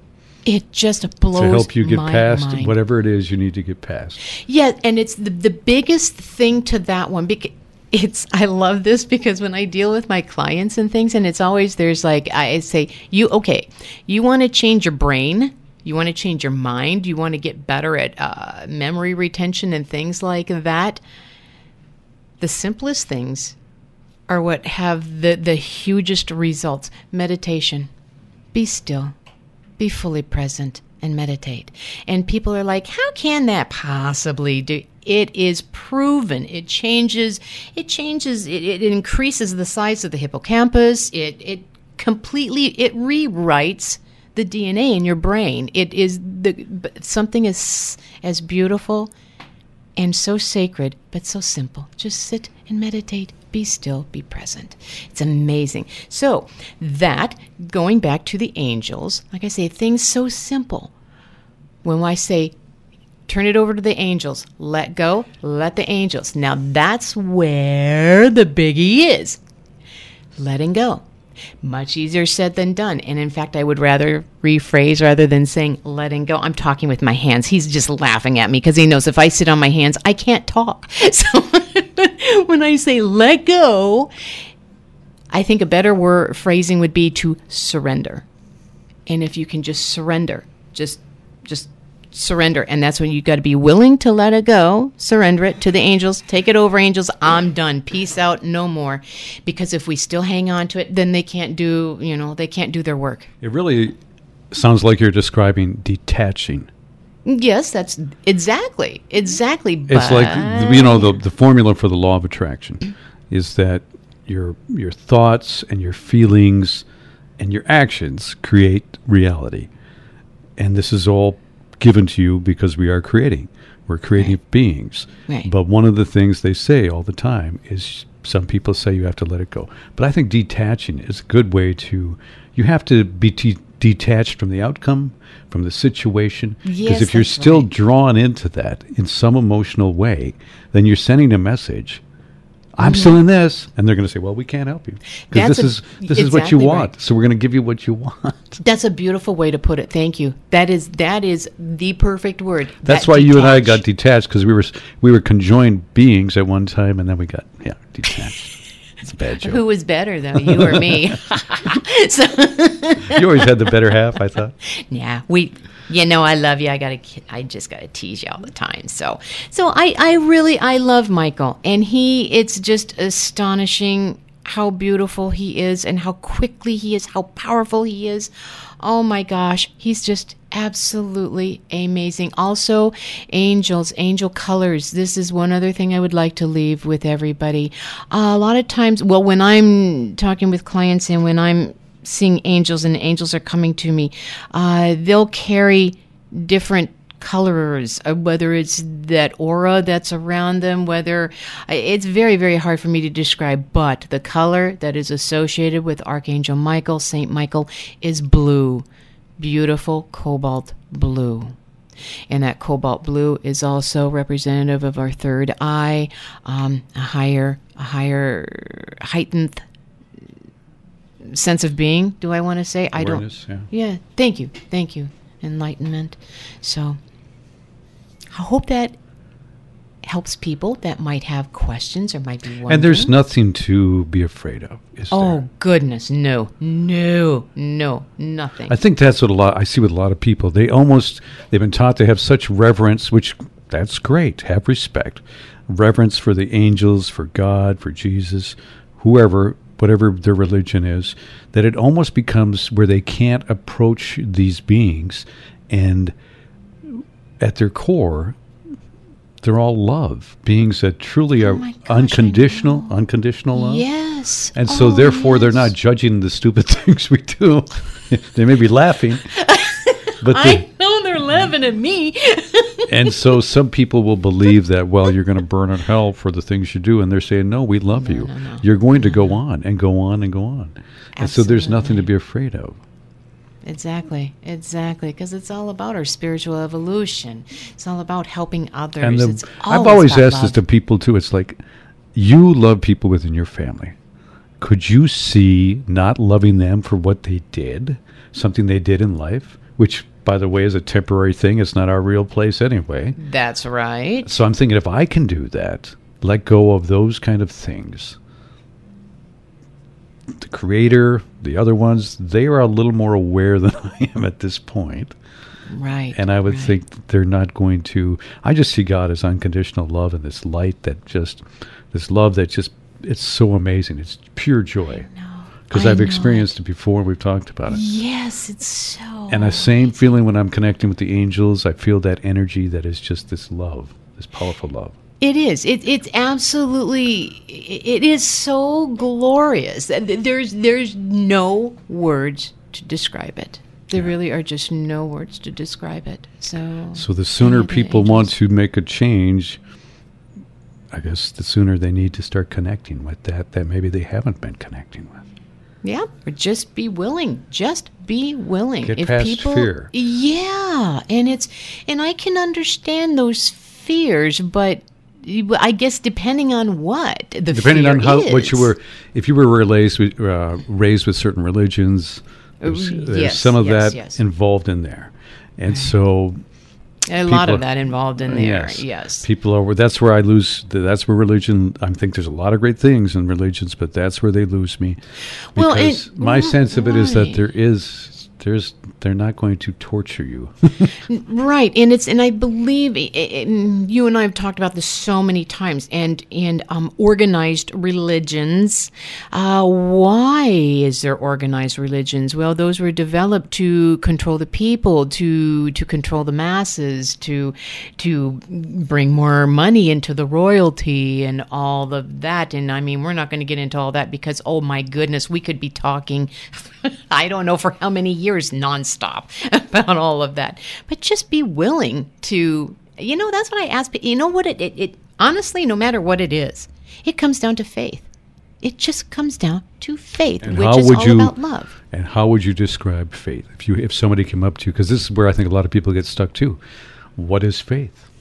Speaker 1: It just blows my mind. To help you
Speaker 2: get past
Speaker 1: mind.
Speaker 2: whatever it is you need to get past.
Speaker 1: Yeah, and it's the, the biggest thing to that one, because it's, I love this because when I deal with my clients and things, and it's always, there's like, I say, you, okay, you want to change your brain. You want to change your mind. You want to get better at uh, memory retention and things like that. The simplest things are what have the, the hugest results. Meditation. Be still. Be fully present and meditate. And people are like, how can that possibly do? It is proven. It changes. It changes. It, it increases the size of the hippocampus. It it completely. It rewrites the D N A in your brain. It is the something as as beautiful and so sacred, but so simple. Just sit and meditate. Be still. Be present. It's amazing. So that, going back to the angels, like I say, things so simple. When I say, turn it over to the angels, let go, let the angels. Now that's where the biggie is. Letting go. Much easier said than done. And in fact, I would rather rephrase rather than saying letting go. I'm talking with my hands. He's just laughing at me because he knows if I sit on my hands, I can't talk. So when I say let go, I think a better word phrasing would be to surrender. And if you can just surrender, just just surrender. And that's when you got to be willing to let it go, surrender it to the angels, take it over, angels. I'm done. Peace out. No more. Because if we still hang on to it, then they can't do, you know, they can't do their work.
Speaker 2: It really sounds like you're describing detaching.
Speaker 1: Yes, that's exactly, exactly.
Speaker 2: It's like, you know, the the formula for the law of attraction is that your your thoughts and your feelings and your actions create reality. And this is all given to you because we are creating. We're creating
Speaker 1: Right.
Speaker 2: beings.
Speaker 1: Right.
Speaker 2: But one of the things they say all the time is some people say you have to let it go. But I think detaching is a good way to, you have to be t- detached from the outcome, from the situation. Because
Speaker 1: Yes,
Speaker 2: if you're
Speaker 1: that's
Speaker 2: still
Speaker 1: right.
Speaker 2: drawn into that in some emotional way, then you're sending a message. I'm still in this, and they're going to say, "Well, we can't help you because
Speaker 1: That's
Speaker 2: this
Speaker 1: a-
Speaker 2: is this is what you
Speaker 1: exactly
Speaker 2: want.
Speaker 1: right.
Speaker 2: So we're going to give you what you want."
Speaker 1: That's a beautiful way to put it. Thank you. That is that is the perfect word.
Speaker 2: That's
Speaker 1: That
Speaker 2: why you and I got
Speaker 1: detached.
Speaker 2: detached because we were s- we were conjoined beings at one time, and then we got yeah detached. It's a bad joke.
Speaker 1: Who was better though, you or me? So,
Speaker 2: You always had the better half, I thought.
Speaker 1: yeah, we. You know, I love you. I gotta. I just gotta tease you all the time. So, so I, I really, I love Michael, and he. It's just astonishing how beautiful he is, and how quickly he is, how powerful he is. Oh my gosh, he's just absolutely amazing. Also, angels, angel colors. This is one other thing I would like to leave with everybody. Uh, a lot of times, well, when I'm talking with clients and when I'm seeing angels and angels are coming to me, uh, they'll carry different colors, uh, whether it's that aura that's around them, whether it's very, very hard for me to describe, but the color that is associated with Archangel Michael, Saint Michael, is blue, beautiful cobalt blue. And that cobalt blue is also representative of our third eye, um, a higher, a higher, heightened sense of being. Do I want to say?
Speaker 2: Awareness,
Speaker 1: I don't.
Speaker 2: yeah.
Speaker 1: Yeah. Thank you. Thank you. Enlightenment. So I hope that helps people that might have questions or might be wondering.
Speaker 2: And there's nothing to be afraid of, is
Speaker 1: Oh
Speaker 2: there?
Speaker 1: goodness, no, no, no, nothing.
Speaker 2: I think that's what a lot I see with a lot of people. They almost they've been taught to have such reverence, which that's great. Have respect, reverence for the angels, for God, for Jesus, whoever, whatever their religion is, that it almost becomes where they can't approach these beings, and at their core, they're all love, beings that truly are
Speaker 1: Oh my gosh, I
Speaker 2: unconditional,
Speaker 1: know.
Speaker 2: unconditional love.
Speaker 1: Yes.
Speaker 2: And so,
Speaker 1: Oh,
Speaker 2: therefore, they're
Speaker 1: yes.
Speaker 2: not judging the stupid things we do. They may be laughing, but
Speaker 1: I
Speaker 2: they,
Speaker 1: know they're laughing at me.
Speaker 2: and so some people will believe that, well, you're going to burn in hell for the things you do, and they're saying, no, we love you.
Speaker 1: no, no.
Speaker 2: You're going to go on and go on and go on, and so there's nothing to
Speaker 1: Absolutely.
Speaker 2: be afraid of.
Speaker 1: Exactly, exactly, because it's all about our spiritual evolution. It's all about helping others.
Speaker 2: And the,
Speaker 1: it's
Speaker 2: I've
Speaker 1: always
Speaker 2: always
Speaker 1: about
Speaker 2: asked this
Speaker 1: love.
Speaker 2: to people too. It's like, you love people within your family. Could you see not loving them for what they did, something they did in life, which, by the way, is a temporary thing. It's not our real place anyway.
Speaker 1: That's right.
Speaker 2: So I'm thinking, if I can do that, let go of those kind of things, the Creator, the other ones, they are a little more aware than I am at this point.
Speaker 1: Right.
Speaker 2: And I would
Speaker 1: right.
Speaker 2: think that they're not going to. I just see God as unconditional love and this light that just, this love that just, it's so amazing. It's pure joy. Because
Speaker 1: I
Speaker 2: I've
Speaker 1: know
Speaker 2: experienced it before. We've talked about it.
Speaker 1: Yes, it's so.
Speaker 2: And the same feeling when I'm connecting with the angels. I feel that energy that is just this love, this powerful love.
Speaker 1: It is. It, it's absolutely. It is so glorious. There's there's no words to describe it. There really are just no words to describe it. So.
Speaker 2: So the sooner
Speaker 1: yeah, the
Speaker 2: people want
Speaker 1: angels-
Speaker 2: to make a change, I guess the sooner they need to start connecting with that that maybe they haven't been connecting with.
Speaker 1: Yeah, or just be willing. Just be willing.
Speaker 2: Get past fear.
Speaker 1: Yeah, and it's and I can understand those fears, but I guess depending on what the
Speaker 2: Depending
Speaker 1: fear
Speaker 2: on how
Speaker 1: is.
Speaker 2: what you were, if you were raised with uh, raised with certain religions, there's,
Speaker 1: Uh,
Speaker 2: there's
Speaker 1: yes,
Speaker 2: some of
Speaker 1: yes,
Speaker 2: that
Speaker 1: yes.
Speaker 2: involved in there, and so
Speaker 1: a lot
Speaker 2: people-
Speaker 1: of that involved in there.
Speaker 2: yes,
Speaker 1: Yes.
Speaker 2: people are. That's where I lose. That's where religion. I think there's a lot of great things in religions, but that's where they lose me.
Speaker 1: Well,
Speaker 2: Because
Speaker 1: and-
Speaker 2: my sense of it is that
Speaker 1: right.
Speaker 2: there is there's they're not going to torture you.
Speaker 1: Right, and it's and I believe it, it, you and I have talked about this so many times. And and um, organized religions. Uh, why is there organized religions? Well, those were developed to control the people, to to control the masses, to to bring more money into the royalty and all of that. And I mean, we're not going to get into all that because, oh my goodness, we could be talking, I don't know for how many years nonstop about all of that. But just be willing to, you know, that's what I ask. You know what? It, it, it honestly, no matter what it is, it comes down to faith. It just comes down to faith,
Speaker 2: And
Speaker 1: which
Speaker 2: how
Speaker 1: is
Speaker 2: would
Speaker 1: all
Speaker 2: you-
Speaker 1: about love.
Speaker 2: And how would you describe faith if you if somebody came up to you? Because this is where I think a lot of people get stuck too. What is faith?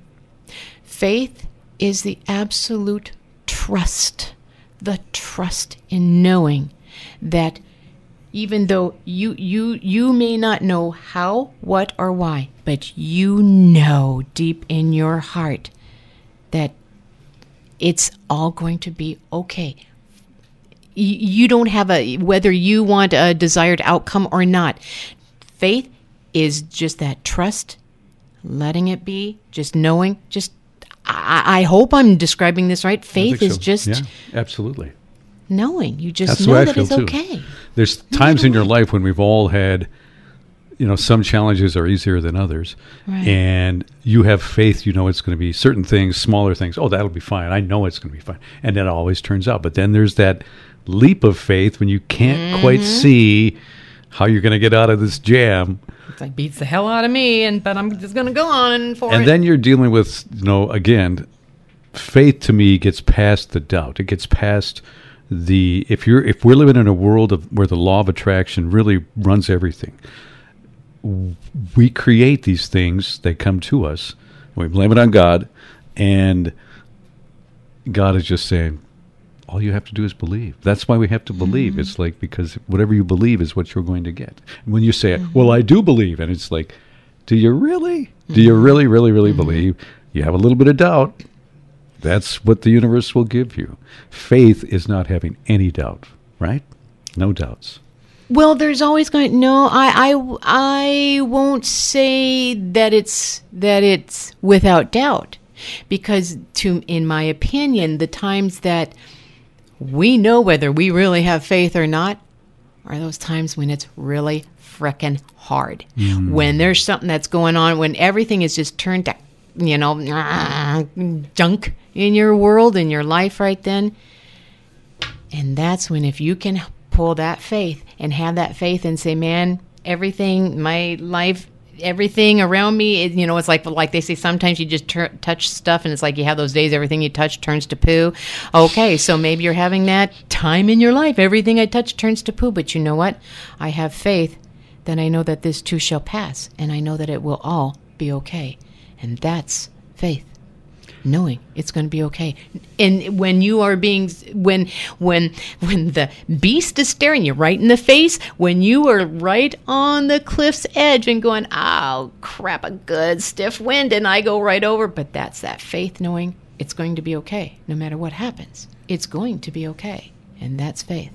Speaker 1: Faith is the absolute trust, the trust in knowing that even though you you you may not know how, what, or why, but you know deep in your heart that it's all going to be okay. Y- You don't have a, whether you want a desired outcome or not. Faith is just that trust, letting it be, just knowing, just, I, I hope I'm describing this right.
Speaker 2: I
Speaker 1: Faith
Speaker 2: think
Speaker 1: is
Speaker 2: so.
Speaker 1: just
Speaker 2: Yeah, absolutely.
Speaker 1: knowing. You just
Speaker 2: That's the way
Speaker 1: know
Speaker 2: I
Speaker 1: that
Speaker 2: feel
Speaker 1: it's
Speaker 2: too.
Speaker 1: okay.
Speaker 2: There's times in your life when we've all had, you know, some challenges are easier than others.
Speaker 1: Right.
Speaker 2: And you have faith, you know it's going to be certain things, smaller things. Oh, that'll be fine. I know it's going to be fine. And that always turns out. But then there's that leap of faith when you can't
Speaker 1: Mm-hmm.
Speaker 2: quite see how you're going to get out of this jam.
Speaker 1: It's like beats the hell out of me, and but I'm just going to go on for
Speaker 2: And
Speaker 1: it.
Speaker 2: then you're dealing with, you know, again, faith to me gets past the doubt. It gets past the, if you're, if we're living in a world of where the law of attraction really runs everything, we create these things, they come to us, we blame it on God, and God is just saying, all you have to do is believe. That's why we have to believe.
Speaker 1: Mm-hmm.
Speaker 2: It's like, because whatever you believe is what you're going to get. And when you say, mm-hmm. well, I do believe, and it's like, do you really? Mm-hmm. Do you really, really, really mm-hmm. believe? You have a little bit of doubt. That's what the universe will give you. Faith is not having any doubt, right? No doubts.
Speaker 1: Well, there's always going. No, I, I, I won't say that it's that it's without doubt, because, to, in my opinion, the times that we know whether we really have faith or not are those times when it's really frickin' hard. Mm. When there's something that's going on, when everything is just turned to, you know, junk in your world, in your life right then. And that's when, if you can pull that faith and have that faith and say, man, everything, my life, everything around me, it, you know, it's like like they say, sometimes you just tur- touch stuff and it's like you have those days everything you touch turns to poo. Okay, so maybe you're having that time in your life, everything I touch turns to poo. But you know what? I have faith, then I know that this too shall pass, and I know that it will all be okay. And that's faith. Knowing it's going to be okay. And when you are being, when when when the beast is staring you right in the face, when you are right on the cliff's edge and going, oh crap, a good stiff wind, and I go right over. But that's that faith, knowing it's going to be okay no matter what happens. It's going to be okay, and that's faith.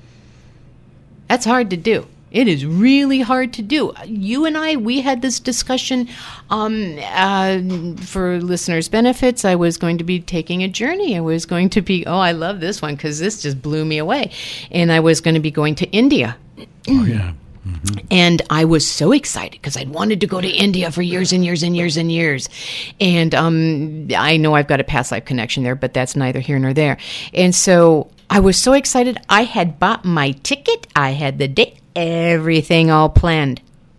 Speaker 1: That's hard to do. It is really hard to do. You and I, we had this discussion um, uh, for listeners' benefits. I was going to be taking a journey. I was going to be, oh, I love this one because this just blew me away. And I was going to be going to India.
Speaker 2: Oh, yeah. Mm-hmm.
Speaker 1: And I was so excited because I'd wanted to go to India for years and years and years and years. And um, I know I've got a past life connection there, but that's neither here nor there. And so I was so excited. I had bought my ticket. I had the date. Everything all planned.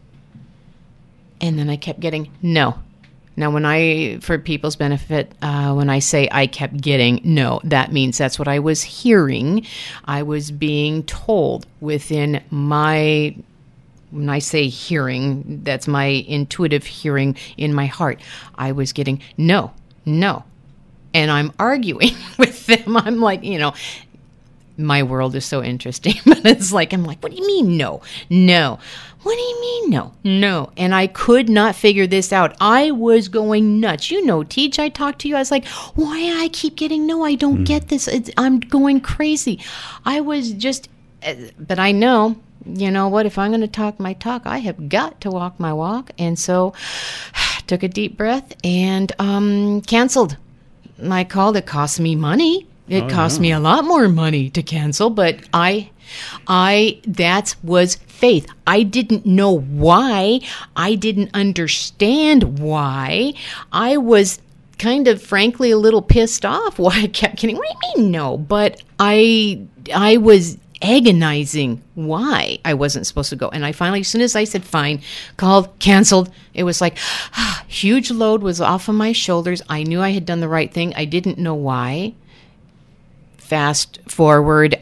Speaker 1: And then I kept getting no. Now, when I, for people's benefit, uh, when I say I kept getting no, that means that's what I was hearing. I was being told within my, when I say hearing, that's my intuitive hearing in my heart. I was getting no, no. And I'm arguing with them. I'm like, you know, my world is so interesting, but it's like, I'm like, what do you mean no? No. What do you mean no? No. And I could not figure this out. I was going nuts. You know, Teach, I talked to you. I was like, why I keep getting no? I don't mm. get this. It's, I'm going crazy. I was just, but I know you know what? If I'm going to talk my talk, I have got to walk my walk. And so took a deep breath and um, canceled my call. It cost me money. It
Speaker 2: Oh,
Speaker 1: cost
Speaker 2: yeah.
Speaker 1: me a lot more money to cancel, but I, I, that was faith. I didn't know why. I didn't understand why. I was kind of, frankly, a little pissed off why I kept getting, what do you mean no? But I, I was agonizing why I wasn't supposed to go. And I finally, as soon as I said fine, called, canceled, it was like, huge load was off of my shoulders. I knew I had done the right thing. I didn't know why. Fast forward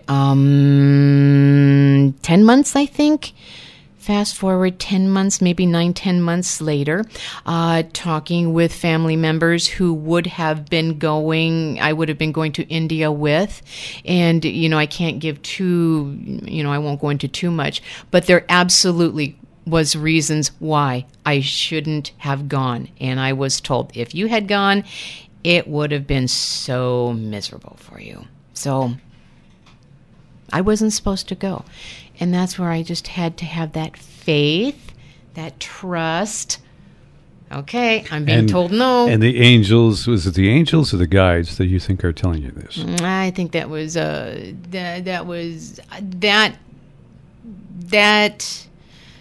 Speaker 1: um, ten months, I think. Fast forward ten months, maybe nine, ten months later, uh, talking with family members who would have been going, I would have been going to India with. And, you know, I can't give too, you know, I won't go into too much, but there absolutely was reasons why I shouldn't have gone. And I was told if you had gone, it would have been so miserable for you. So I wasn't supposed to go. And that's where I just had to have that faith, that trust. Okay, I'm being
Speaker 2: And-
Speaker 1: told no.
Speaker 2: And the angels, was it the angels or the guides that you think are telling you this?
Speaker 1: I think that was uh that that was that that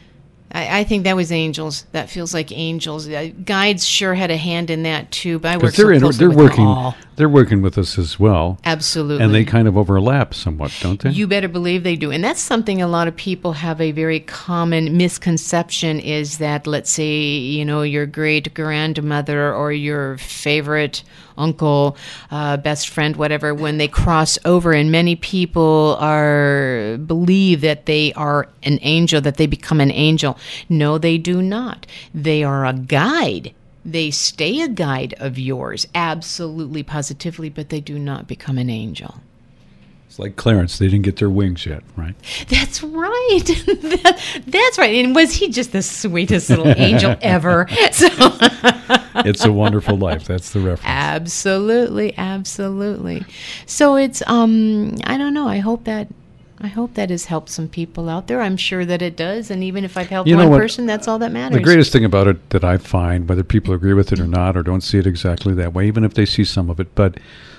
Speaker 1: I, I think that was angels. That feels like angels. Uh, guides sure had a hand in that too, but I work
Speaker 2: Because
Speaker 1: so
Speaker 2: they're, in,
Speaker 1: closely
Speaker 2: they're
Speaker 1: with them
Speaker 2: working,
Speaker 1: all.
Speaker 2: they're working with us as well.
Speaker 1: Absolutely.
Speaker 2: And they kind of overlap somewhat, don't they?
Speaker 1: You better believe they do. And that's something a lot of people have a very common misconception is that, let's say, you know, your great grandmother or your favorite uncle, uh, best friend, whatever, when they cross over, and many people are believe that they are an angel, that they become an angel. No, they do not. They are a guide. They stay a guide of yours, absolutely, positively, but they do not become an angel.
Speaker 2: It's like Clarence. They didn't get their wings yet, right?
Speaker 1: That's right. that, that's right. And was he just the sweetest little angel ever? So,
Speaker 2: It's a Wonderful Life. That's the reference.
Speaker 1: absolutely, absolutely. So it's um, I don't know. I hope that I hope that has helped some people out there. I'm sure that it does. And even if I've helped
Speaker 2: You know
Speaker 1: one
Speaker 2: what?
Speaker 1: person, that's all that matters.
Speaker 2: The greatest thing about it that I find, whether people agree with it or not, or don't see it exactly that way, even if they see some of it, but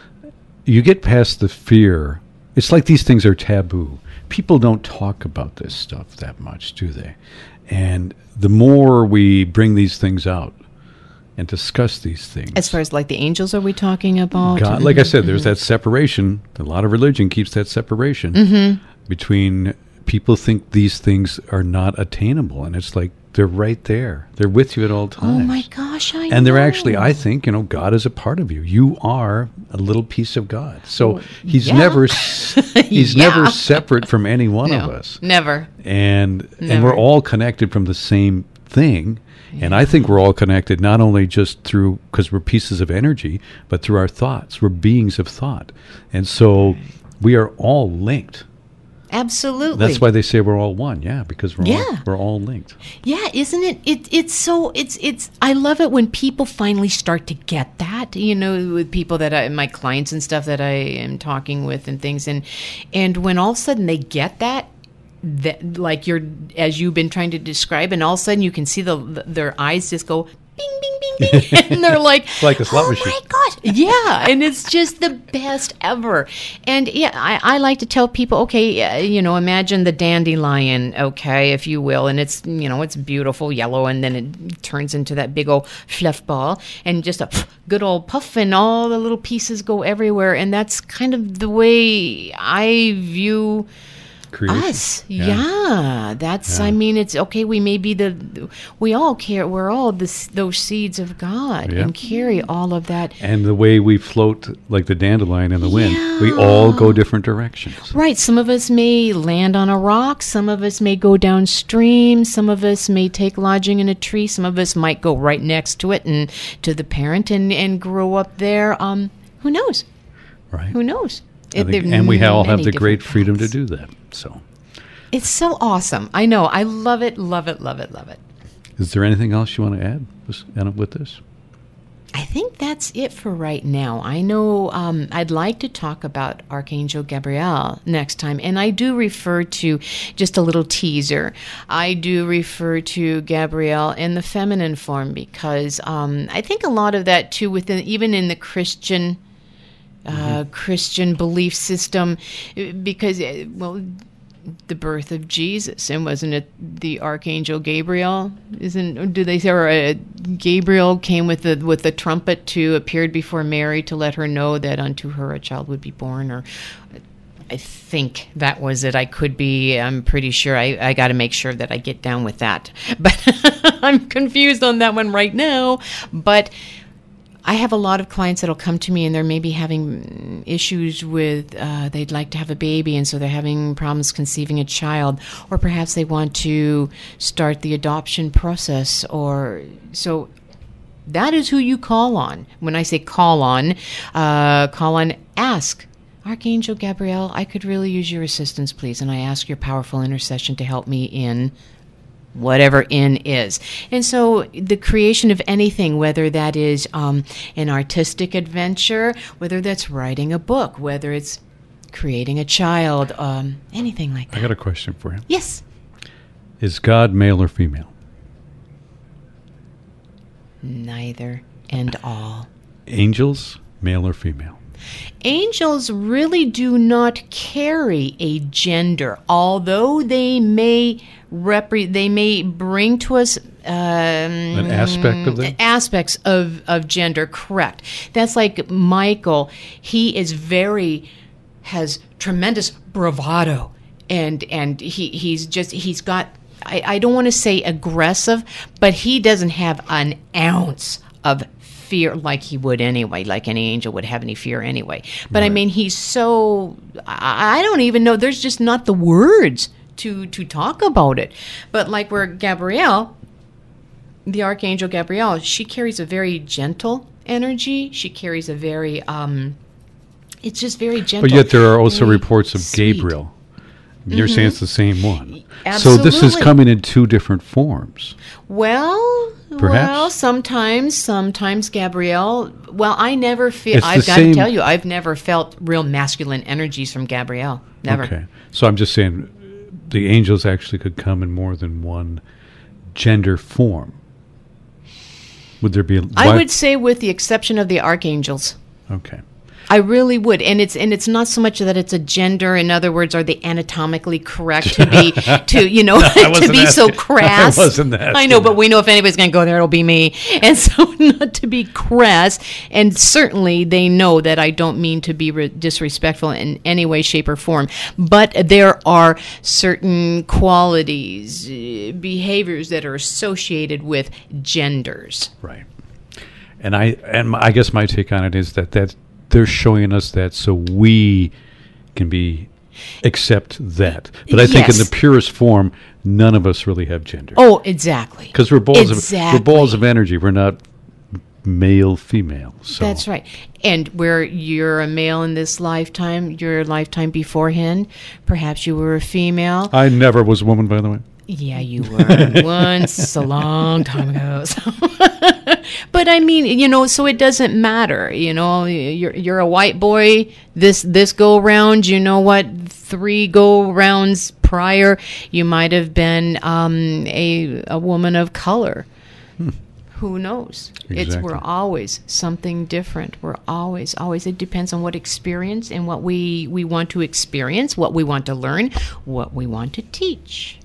Speaker 2: you get past the fear. It's like these things are taboo. People don't talk about this stuff that much, do they? And the more we bring these things out and discuss these things.
Speaker 1: As far as like the angels, are we talking about?
Speaker 2: God, like I said, there's that separation. A lot of religion keeps that separation
Speaker 1: Mm-hmm.
Speaker 2: between people think these things are not attainable, and it's like they're right there. They're with you at all
Speaker 1: Oh
Speaker 2: times.
Speaker 1: my gosh, I know.
Speaker 2: And they're actually, I think, you know, God is a part of you. You are a little piece of God. So he's
Speaker 1: yeah.
Speaker 2: never s- he's
Speaker 1: Yeah.
Speaker 2: never separate from any one
Speaker 1: no,
Speaker 2: of us.
Speaker 1: never.
Speaker 2: And and
Speaker 1: Never.
Speaker 2: we're all connected from the same thing. And I think we're all connected not only just through, because we're pieces of energy, but through our thoughts. We're beings of thought. And so we are all linked.
Speaker 1: Absolutely.
Speaker 2: That's why they say we're all one. Yeah, because we're
Speaker 1: Yeah.
Speaker 2: all we're all linked.
Speaker 1: Yeah, isn't it? It it's so it's it's. I love it when people finally start to get that. You know, with people that I, my clients and stuff that I am talking with and things, and and when all of a sudden they get that. That like you're as you've been trying to describe, and all of a sudden you can see the, the their eyes just go bing bing bing bing, and they're like,
Speaker 2: like a slot
Speaker 1: oh
Speaker 2: machine.
Speaker 1: my gosh, yeah, and it's just the best ever. And yeah, I, I like to tell people, okay, uh, you know, imagine the dandelion, okay, if you will, and it's you know it's beautiful yellow, and then it turns into that big old fluff ball, and just a good old puff, and all the little pieces go everywhere, and that's kind of the way I view.
Speaker 2: Creation.
Speaker 1: Us, yeah. That's.
Speaker 2: Yeah.
Speaker 1: I mean, it's okay. We may be the. We all care. We're all this, those seeds of God,
Speaker 2: Yeah.
Speaker 1: and carry all of that.
Speaker 2: And the way we float like the dandelion in the wind, we
Speaker 1: Yeah.
Speaker 2: all go different directions.
Speaker 1: Right. Some of us may land on a rock. Some of us may go downstream. Some of us may take lodging in a tree. Some of us might go right next to it and to the parent and and grow up there. Um, who knows?
Speaker 2: Right.
Speaker 1: Who knows?
Speaker 2: I
Speaker 1: It-
Speaker 2: think-
Speaker 1: there are
Speaker 2: and we all have
Speaker 1: many
Speaker 2: the great
Speaker 1: different
Speaker 2: freedom
Speaker 1: paths.
Speaker 2: to do that. So,
Speaker 1: It's so awesome. I know. I love it. Love it. Love it. Love it.
Speaker 2: is there anything else you want to add with with this?
Speaker 1: I think that's it for right now. I know um, I'd like to talk about Archangel Gabriel next time, and I do refer to, just a little teaser, I do refer to Gabriel in the feminine form because um, I think a lot of that too, within even in the Christian uh, mm-hmm. Christian belief system, because uh, well. the birth of Jesus, and wasn't it the Archangel Gabriel? Isn't do they say or, uh, Gabriel came with the with the trumpet to appeared before Mary to let her know that unto her a child would be born? Or I think that was it. I could be. I'm pretty sure. I I got to make sure that I get down with that, but I'm confused on that one right now. But I have a lot of clients that'll come to me and they're maybe having issues with, uh, they'd like to have a baby, and so they're having problems conceiving a child, or perhaps they want to start the adoption process, or so that is who you call on. When I say call on, uh, call on, ask, Archangel Gabriel, I could really use your assistance, please, and I ask your powerful intercession to help me in whatever in is. And so the creation of anything, whether that is um, an artistic adventure, whether that's writing a book, whether it's creating a child, um, anything like that.
Speaker 2: I got a question for you.
Speaker 1: Yes.
Speaker 2: Is God male or female?
Speaker 1: Neither and all.
Speaker 2: Angels, male or female?
Speaker 1: Angels really do not carry a gender, although they may repre- they may bring to us um,
Speaker 2: an aspect of them?
Speaker 1: aspects of, of gender. Correct. That's like Michael. He is very has tremendous bravado, and and he he's just he's got. I, I don't want to say aggressive, but he doesn't have an ounce of fear like he would anyway, like any angel would have any fear anyway. But right. I mean, he's so, I, I don't even know, there's just not the words to, to talk about it. But like where Gabrielle, the Archangel Gabrielle, she carries a very gentle energy. She carries a very, um, it's just very gentle.
Speaker 2: But yet there are also reports of
Speaker 1: sweet.
Speaker 2: Gabriel. You're
Speaker 1: Mm-hmm.
Speaker 2: saying it's the same one.
Speaker 1: Absolutely.
Speaker 2: So this is coming in two different forms.
Speaker 1: Well,
Speaker 2: Perhaps.
Speaker 1: well, sometimes, sometimes Gabrielle. Well, I never feel.
Speaker 2: It's
Speaker 1: I've
Speaker 2: the
Speaker 1: got to
Speaker 2: same-
Speaker 1: tell you, I've never felt real masculine energies from Gabrielle. Never.
Speaker 2: Okay. So I'm just saying the angels actually could come in more than one gender form. Would there be a...
Speaker 1: I
Speaker 2: why-
Speaker 1: would say, with the exception of the archangels.
Speaker 2: Okay.
Speaker 1: I really would, and it's and it's not so much that it's a gender. In other words, are they anatomically correct to be to you know to be so crass?
Speaker 2: I wasn't asking
Speaker 1: I know, but
Speaker 2: that.
Speaker 1: we know if anybody's going to go there, it'll be me. And so, not to be crass, and certainly they know that I don't mean to be re- disrespectful in any way, shape, or form. But there are certain qualities, uh, behaviors that are associated with genders.
Speaker 2: Right. And I and my, I guess my take on it is that that. They're showing us that so we can be accept that. But I think in
Speaker 1: Yes.
Speaker 2: the purest form, none of us really have gender.
Speaker 1: Oh, exactly.
Speaker 2: Because we're balls
Speaker 1: exactly.
Speaker 2: of we're balls of energy. We're not male, female. So
Speaker 1: That's right. And where you're a male in this lifetime, your lifetime beforehand, perhaps you were a female.
Speaker 2: I never was a woman, by the way.
Speaker 1: Yeah, you were once a long time ago. So. But I mean, you know, so it doesn't matter. You know, you're you're a white boy. This this go round, you know what? Three go rounds prior, you might have been um, a a woman of color.
Speaker 2: Hmm.
Speaker 1: Who knows?
Speaker 2: Exactly.
Speaker 1: It's we're always something different. We're always always. It depends on what experience and what we we want to experience, what we want to learn, what we want to teach.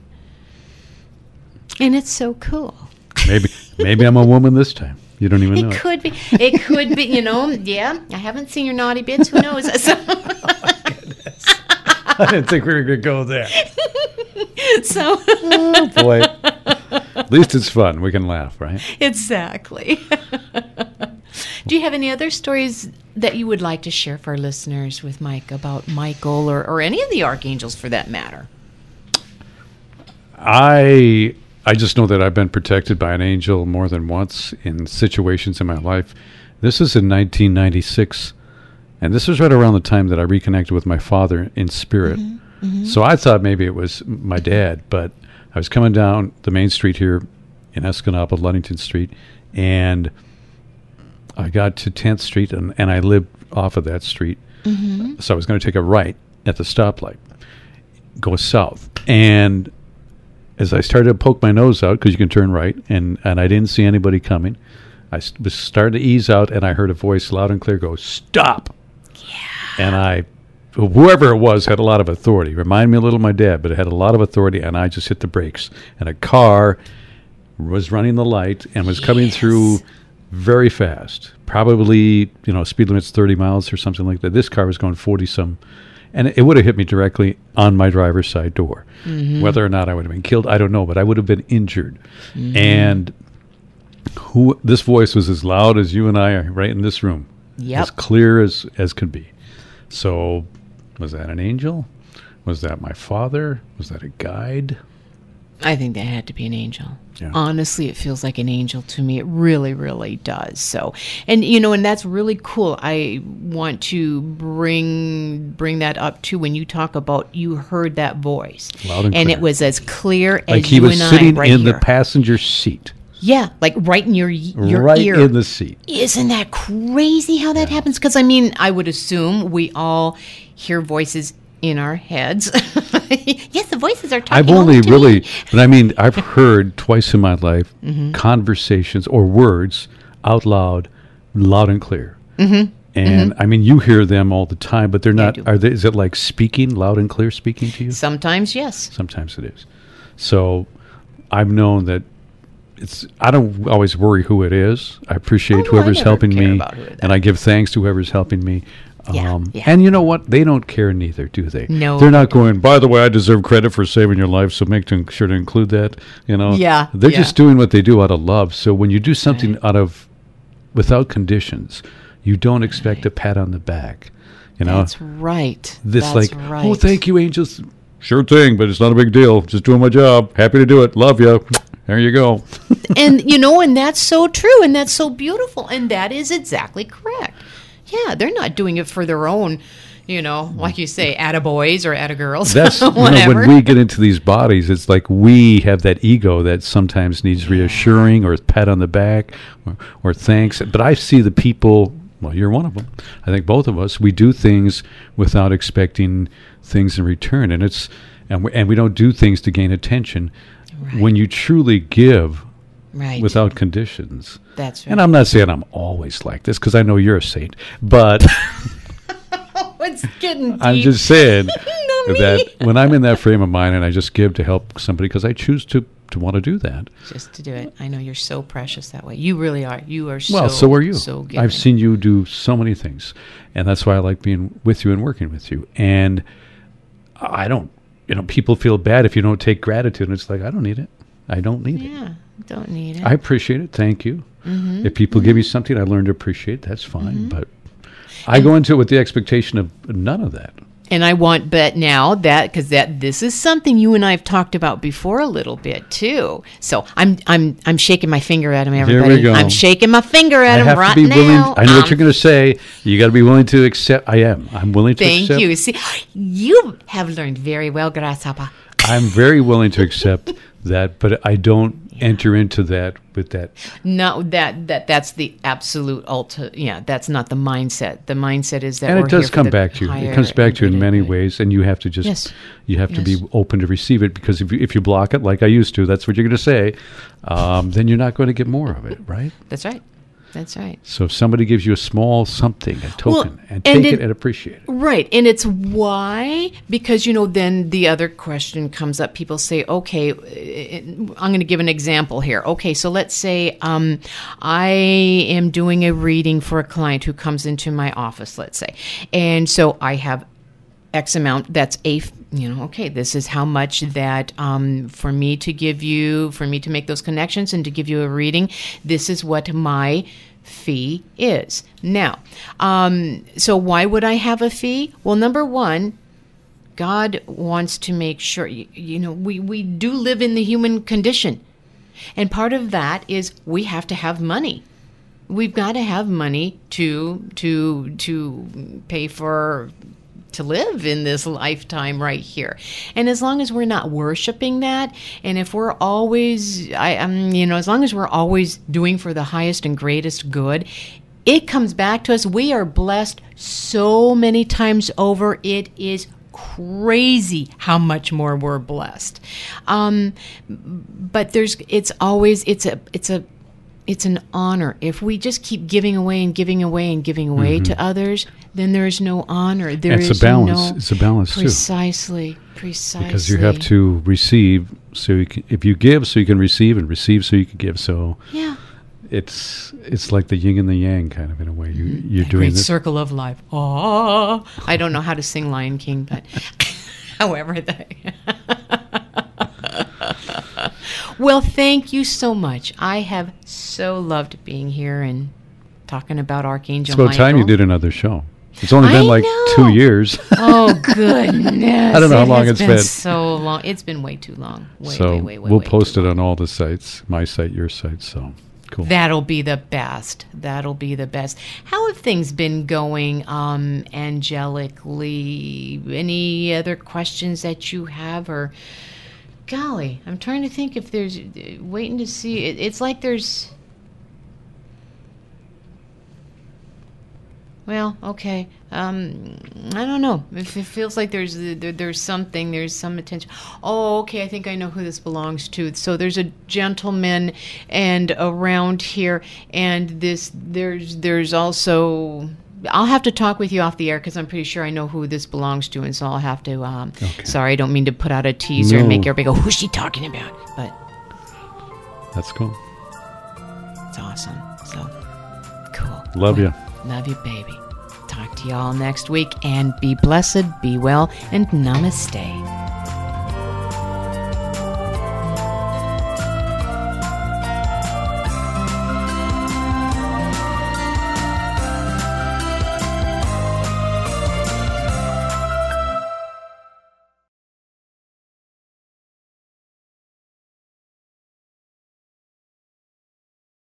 Speaker 1: And it's so cool.
Speaker 2: Maybe maybe I'm a woman this time. You don't even know
Speaker 1: It
Speaker 2: it.
Speaker 1: could be. It could be. You know. Yeah. I haven't seen your naughty bits. Who knows? So,
Speaker 2: I didn't think we were going to go there.
Speaker 1: so
Speaker 2: Oh, boy. At least it's fun. We can laugh, right?
Speaker 1: exactly. Do you have any other stories that you would like to share for our listeners with Mike about Michael or, or any of the archangels for that matter?
Speaker 2: I I just know that I've been protected by an angel more than once in situations in my life. This is in nineteen ninety-six, and this was right around the time that I reconnected with my father in spirit.
Speaker 1: Mm-hmm, mm-hmm.
Speaker 2: So I thought maybe it was my dad, but I was coming down the main street here in Escanaba, Ludington Street, and I got to tenth Street, and, and I lived off of that street. Mm-hmm. So I was going to take a right at the stoplight, go south. And as I started to poke my nose out, because you can turn right, and, and I didn't see anybody coming, I st- was starting to ease out, and I heard a voice loud and clear go, "Stop!" Yeah. And I, whoever it was, had a lot of authority. Reminded me a little of my dad, but it had a lot of authority, and I just hit the brakes. And a car was running the light and was yes. coming through very fast. Probably, you know, speed limit's thirty miles or something like that. This car was going forty-some. And it would have hit me directly on my driver's side door. Mm-hmm. Whether or not I would have been killed, I don't know, but I would have been injured. Mm-hmm. And who this voice was as loud as you and I are right in this room.
Speaker 1: Yep.
Speaker 2: As clear as, as could be. So, was that an angel? Was that my father? Was that a guide?
Speaker 1: I think that had to be an angel.
Speaker 2: Yeah.
Speaker 1: Honestly, it feels like an angel to me. It really, really does. So, and you know, and that's really cool. I want to bring bring that up too. When you talk about you heard that voice,
Speaker 2: loud and,
Speaker 1: and
Speaker 2: clear.
Speaker 1: it was as clear
Speaker 2: like
Speaker 1: as
Speaker 2: he
Speaker 1: you
Speaker 2: was
Speaker 1: and
Speaker 2: sitting
Speaker 1: I right
Speaker 2: in
Speaker 1: here.
Speaker 2: the passenger seat.
Speaker 1: Yeah, like right in your your
Speaker 2: right
Speaker 1: ear,
Speaker 2: in the seat.
Speaker 1: Isn't that crazy how that
Speaker 2: yeah.
Speaker 1: happens? Because I mean, I would assume we all hear voices in our heads. Yes, the voices are talking.
Speaker 2: I've only
Speaker 1: to
Speaker 2: really,
Speaker 1: me.
Speaker 2: but I mean, I've heard twice in my life
Speaker 1: mm-hmm.
Speaker 2: conversations or words out loud, loud and clear.
Speaker 1: Mm-hmm.
Speaker 2: And
Speaker 1: mm-hmm.
Speaker 2: I mean, you hear them all the time, but they're
Speaker 1: I
Speaker 2: not.
Speaker 1: do.
Speaker 2: Are they? Is it like speaking, loud and clear, speaking to you?
Speaker 1: Sometimes, yes.
Speaker 2: Sometimes it is. So I've known that it's. I don't always worry who it is. I appreciate
Speaker 1: Oh, no, I
Speaker 2: whoever's
Speaker 1: never
Speaker 2: helping
Speaker 1: care
Speaker 2: me,
Speaker 1: about who it
Speaker 2: and I give thanks to whoever's helping me.
Speaker 1: Yeah,
Speaker 2: Um,
Speaker 1: yeah.
Speaker 2: And you know what? They don't care neither, do they?
Speaker 1: No,
Speaker 2: They're
Speaker 1: they
Speaker 2: not going, by the way, I deserve credit for saving your life, so make to, sure to include that. You know?
Speaker 1: Yeah,
Speaker 2: They're
Speaker 1: yeah.
Speaker 2: just doing what they do out of love. So when you do something
Speaker 1: Right.
Speaker 2: out of, without conditions, you don't expect
Speaker 1: Right.
Speaker 2: a pat on the back. You know?
Speaker 1: That's right.
Speaker 2: This
Speaker 1: That's
Speaker 2: like,
Speaker 1: right.
Speaker 2: oh, thank you, angels. Sure thing, but it's not a big deal. Just doing my job. Happy to do it. Love you. There you go.
Speaker 1: And, you know, and that's so true, and that's so beautiful, and that is exactly correct. Yeah, they're not doing it for their own, you know, like you say, attaboys or attagirls,
Speaker 2: That's you know,
Speaker 1: whatever.
Speaker 2: when we get into these bodies, it's like we have that ego that sometimes needs reassuring or a pat on the back or, or thanks. But I see the people, well, you're one of them. I think both of us, we do things without expecting things in return. And it's and we, and we don't do things to gain attention.
Speaker 1: Right.
Speaker 2: When you truly give
Speaker 1: Right.
Speaker 2: without conditions.
Speaker 1: That's right.
Speaker 2: And I'm not saying I'm always like this because I know you're a saint, but
Speaker 1: It's getting deep.
Speaker 2: I'm just saying
Speaker 1: Not me.
Speaker 2: that when I'm in that frame of mind and I just give to help somebody because I choose to, to want to do that.
Speaker 1: Just to do it. I know you're so precious that way. You really are. You are so
Speaker 2: Well, so are you.
Speaker 1: So giving.
Speaker 2: I've seen you do so many things, and that's why I like being with you and working with you. And I don't, you know, people feel bad if you don't take gratitude, and it's like, I don't need it. I don't need it.
Speaker 1: Yeah, don't need it.
Speaker 2: I appreciate it. Thank you.
Speaker 1: Mm-hmm.
Speaker 2: If people give me something I learn to appreciate, that's fine. Mm-hmm. But I go into it with the expectation of none of that.
Speaker 1: And I want, but now that, because that this is something you and I have talked about before a little bit too. So I'm I'm I'm shaking my finger at him, everybody.
Speaker 2: Here we go.
Speaker 1: I'm shaking my finger at
Speaker 2: I
Speaker 1: him
Speaker 2: have
Speaker 1: right
Speaker 2: to be
Speaker 1: now.
Speaker 2: willing. I know
Speaker 1: Um,
Speaker 2: what you're going to say. You got to be willing to accept. I am. I'm willing to
Speaker 1: Thank
Speaker 2: accept.
Speaker 1: you. See, you have learned very well, Grasshopper.
Speaker 2: I'm very willing to accept that, but I don't enter into that with that.
Speaker 1: No, that that that's the absolute ulti. Yeah, that's not the mindset. The mindset is that
Speaker 2: And
Speaker 1: we're
Speaker 2: it does
Speaker 1: here for
Speaker 2: come
Speaker 1: the
Speaker 2: back to you. It
Speaker 1: higher
Speaker 2: comes back to you in
Speaker 1: and
Speaker 2: many
Speaker 1: greater good.
Speaker 2: ways, and you have to just
Speaker 1: Yes.
Speaker 2: you have to
Speaker 1: Yes.
Speaker 2: be open to receive it, because if you, if you block it like I used to, that's what you're going to say. Um, then you're not going to get more of it, right?
Speaker 1: That's right. That's right.
Speaker 2: So if somebody gives you a small something, a token,
Speaker 1: Well,
Speaker 2: and
Speaker 1: and
Speaker 2: take
Speaker 1: it-
Speaker 2: it and appreciate it.
Speaker 1: Right. And it's why, because, you know, then the other question comes up. People say, okay, I'm going to give an example here. Okay, so let's say um, I am doing a reading for a client who comes into my office, let's say. And so I have X amount, that's a, you know, okay, this is how much that um, for me to give you, for me to make those connections and to give you a reading, this is what my fee is. Now, um, so why would I have a fee? Well, number one, God wants to make sure, you, you know, we, we do live in the human condition. And part of that is we have to have money. We've got to have money to to to pay for to live in this lifetime right here. And as long as we're not worshiping that, and if we're always, I um, you know, as long as we're always doing for the highest and greatest good, it comes back to us. We are blessed so many times over. It is crazy how much more we're blessed. Um, but there's, it's always, it's a, it's a, it's an honor. If we just keep giving away and giving away and giving away mm-hmm. to others, then there is no honor. There
Speaker 2: it's
Speaker 1: is
Speaker 2: a balance.
Speaker 1: No,
Speaker 2: it's a balance
Speaker 1: precisely,
Speaker 2: too.
Speaker 1: Precisely,
Speaker 2: because you have to receive. So you can, if you give, so you can receive, and receive, so you can give. So
Speaker 1: yeah.
Speaker 2: It's it's like the yin and the yang, kind of, in a way. You, you're
Speaker 1: the
Speaker 2: doing
Speaker 1: great
Speaker 2: this
Speaker 1: circle of life. Oh, I don't know how to sing Lion King, but however, they. Well, thank you so much. I have so loved being here and talking about Archangel
Speaker 2: Michael. It's about
Speaker 1: Michael.
Speaker 2: time you did another show. It's only been
Speaker 1: I
Speaker 2: like
Speaker 1: know.
Speaker 2: two years.
Speaker 1: Oh, goodness.
Speaker 2: I don't know
Speaker 1: it
Speaker 2: how long
Speaker 1: has
Speaker 2: it's
Speaker 1: been.
Speaker 2: been.
Speaker 1: So long. It's been way too long. Way,
Speaker 2: so
Speaker 1: way, way, way,
Speaker 2: we'll
Speaker 1: way
Speaker 2: post
Speaker 1: too
Speaker 2: it
Speaker 1: long.
Speaker 2: on all the sites, my site, your site. So cool.
Speaker 1: That'll be the best. That'll be the best. How have things been going, um, angelically? Any other questions that you have? Or, golly, I'm trying to think if there's, waiting to see. It, it's like there's, well, okay. Um, I don't know. If it feels like there's there, there's something, there's some attention. Oh, okay. I think I know who this belongs to. So there's a gentleman, and around here, and this there's there's also. I'll have to talk with you off the air because I'm pretty sure I know who this belongs to, and so I'll have to. Um,
Speaker 2: okay.
Speaker 1: Sorry, I don't mean to put out a teaser
Speaker 2: no.
Speaker 1: and make everybody go, "Who's she talking about?" But
Speaker 2: that's cool.
Speaker 1: It's awesome. So cool.
Speaker 2: Love
Speaker 1: well,
Speaker 2: you.
Speaker 1: Love you, baby. Talk to you all next week, and be blessed, be well, and namaste.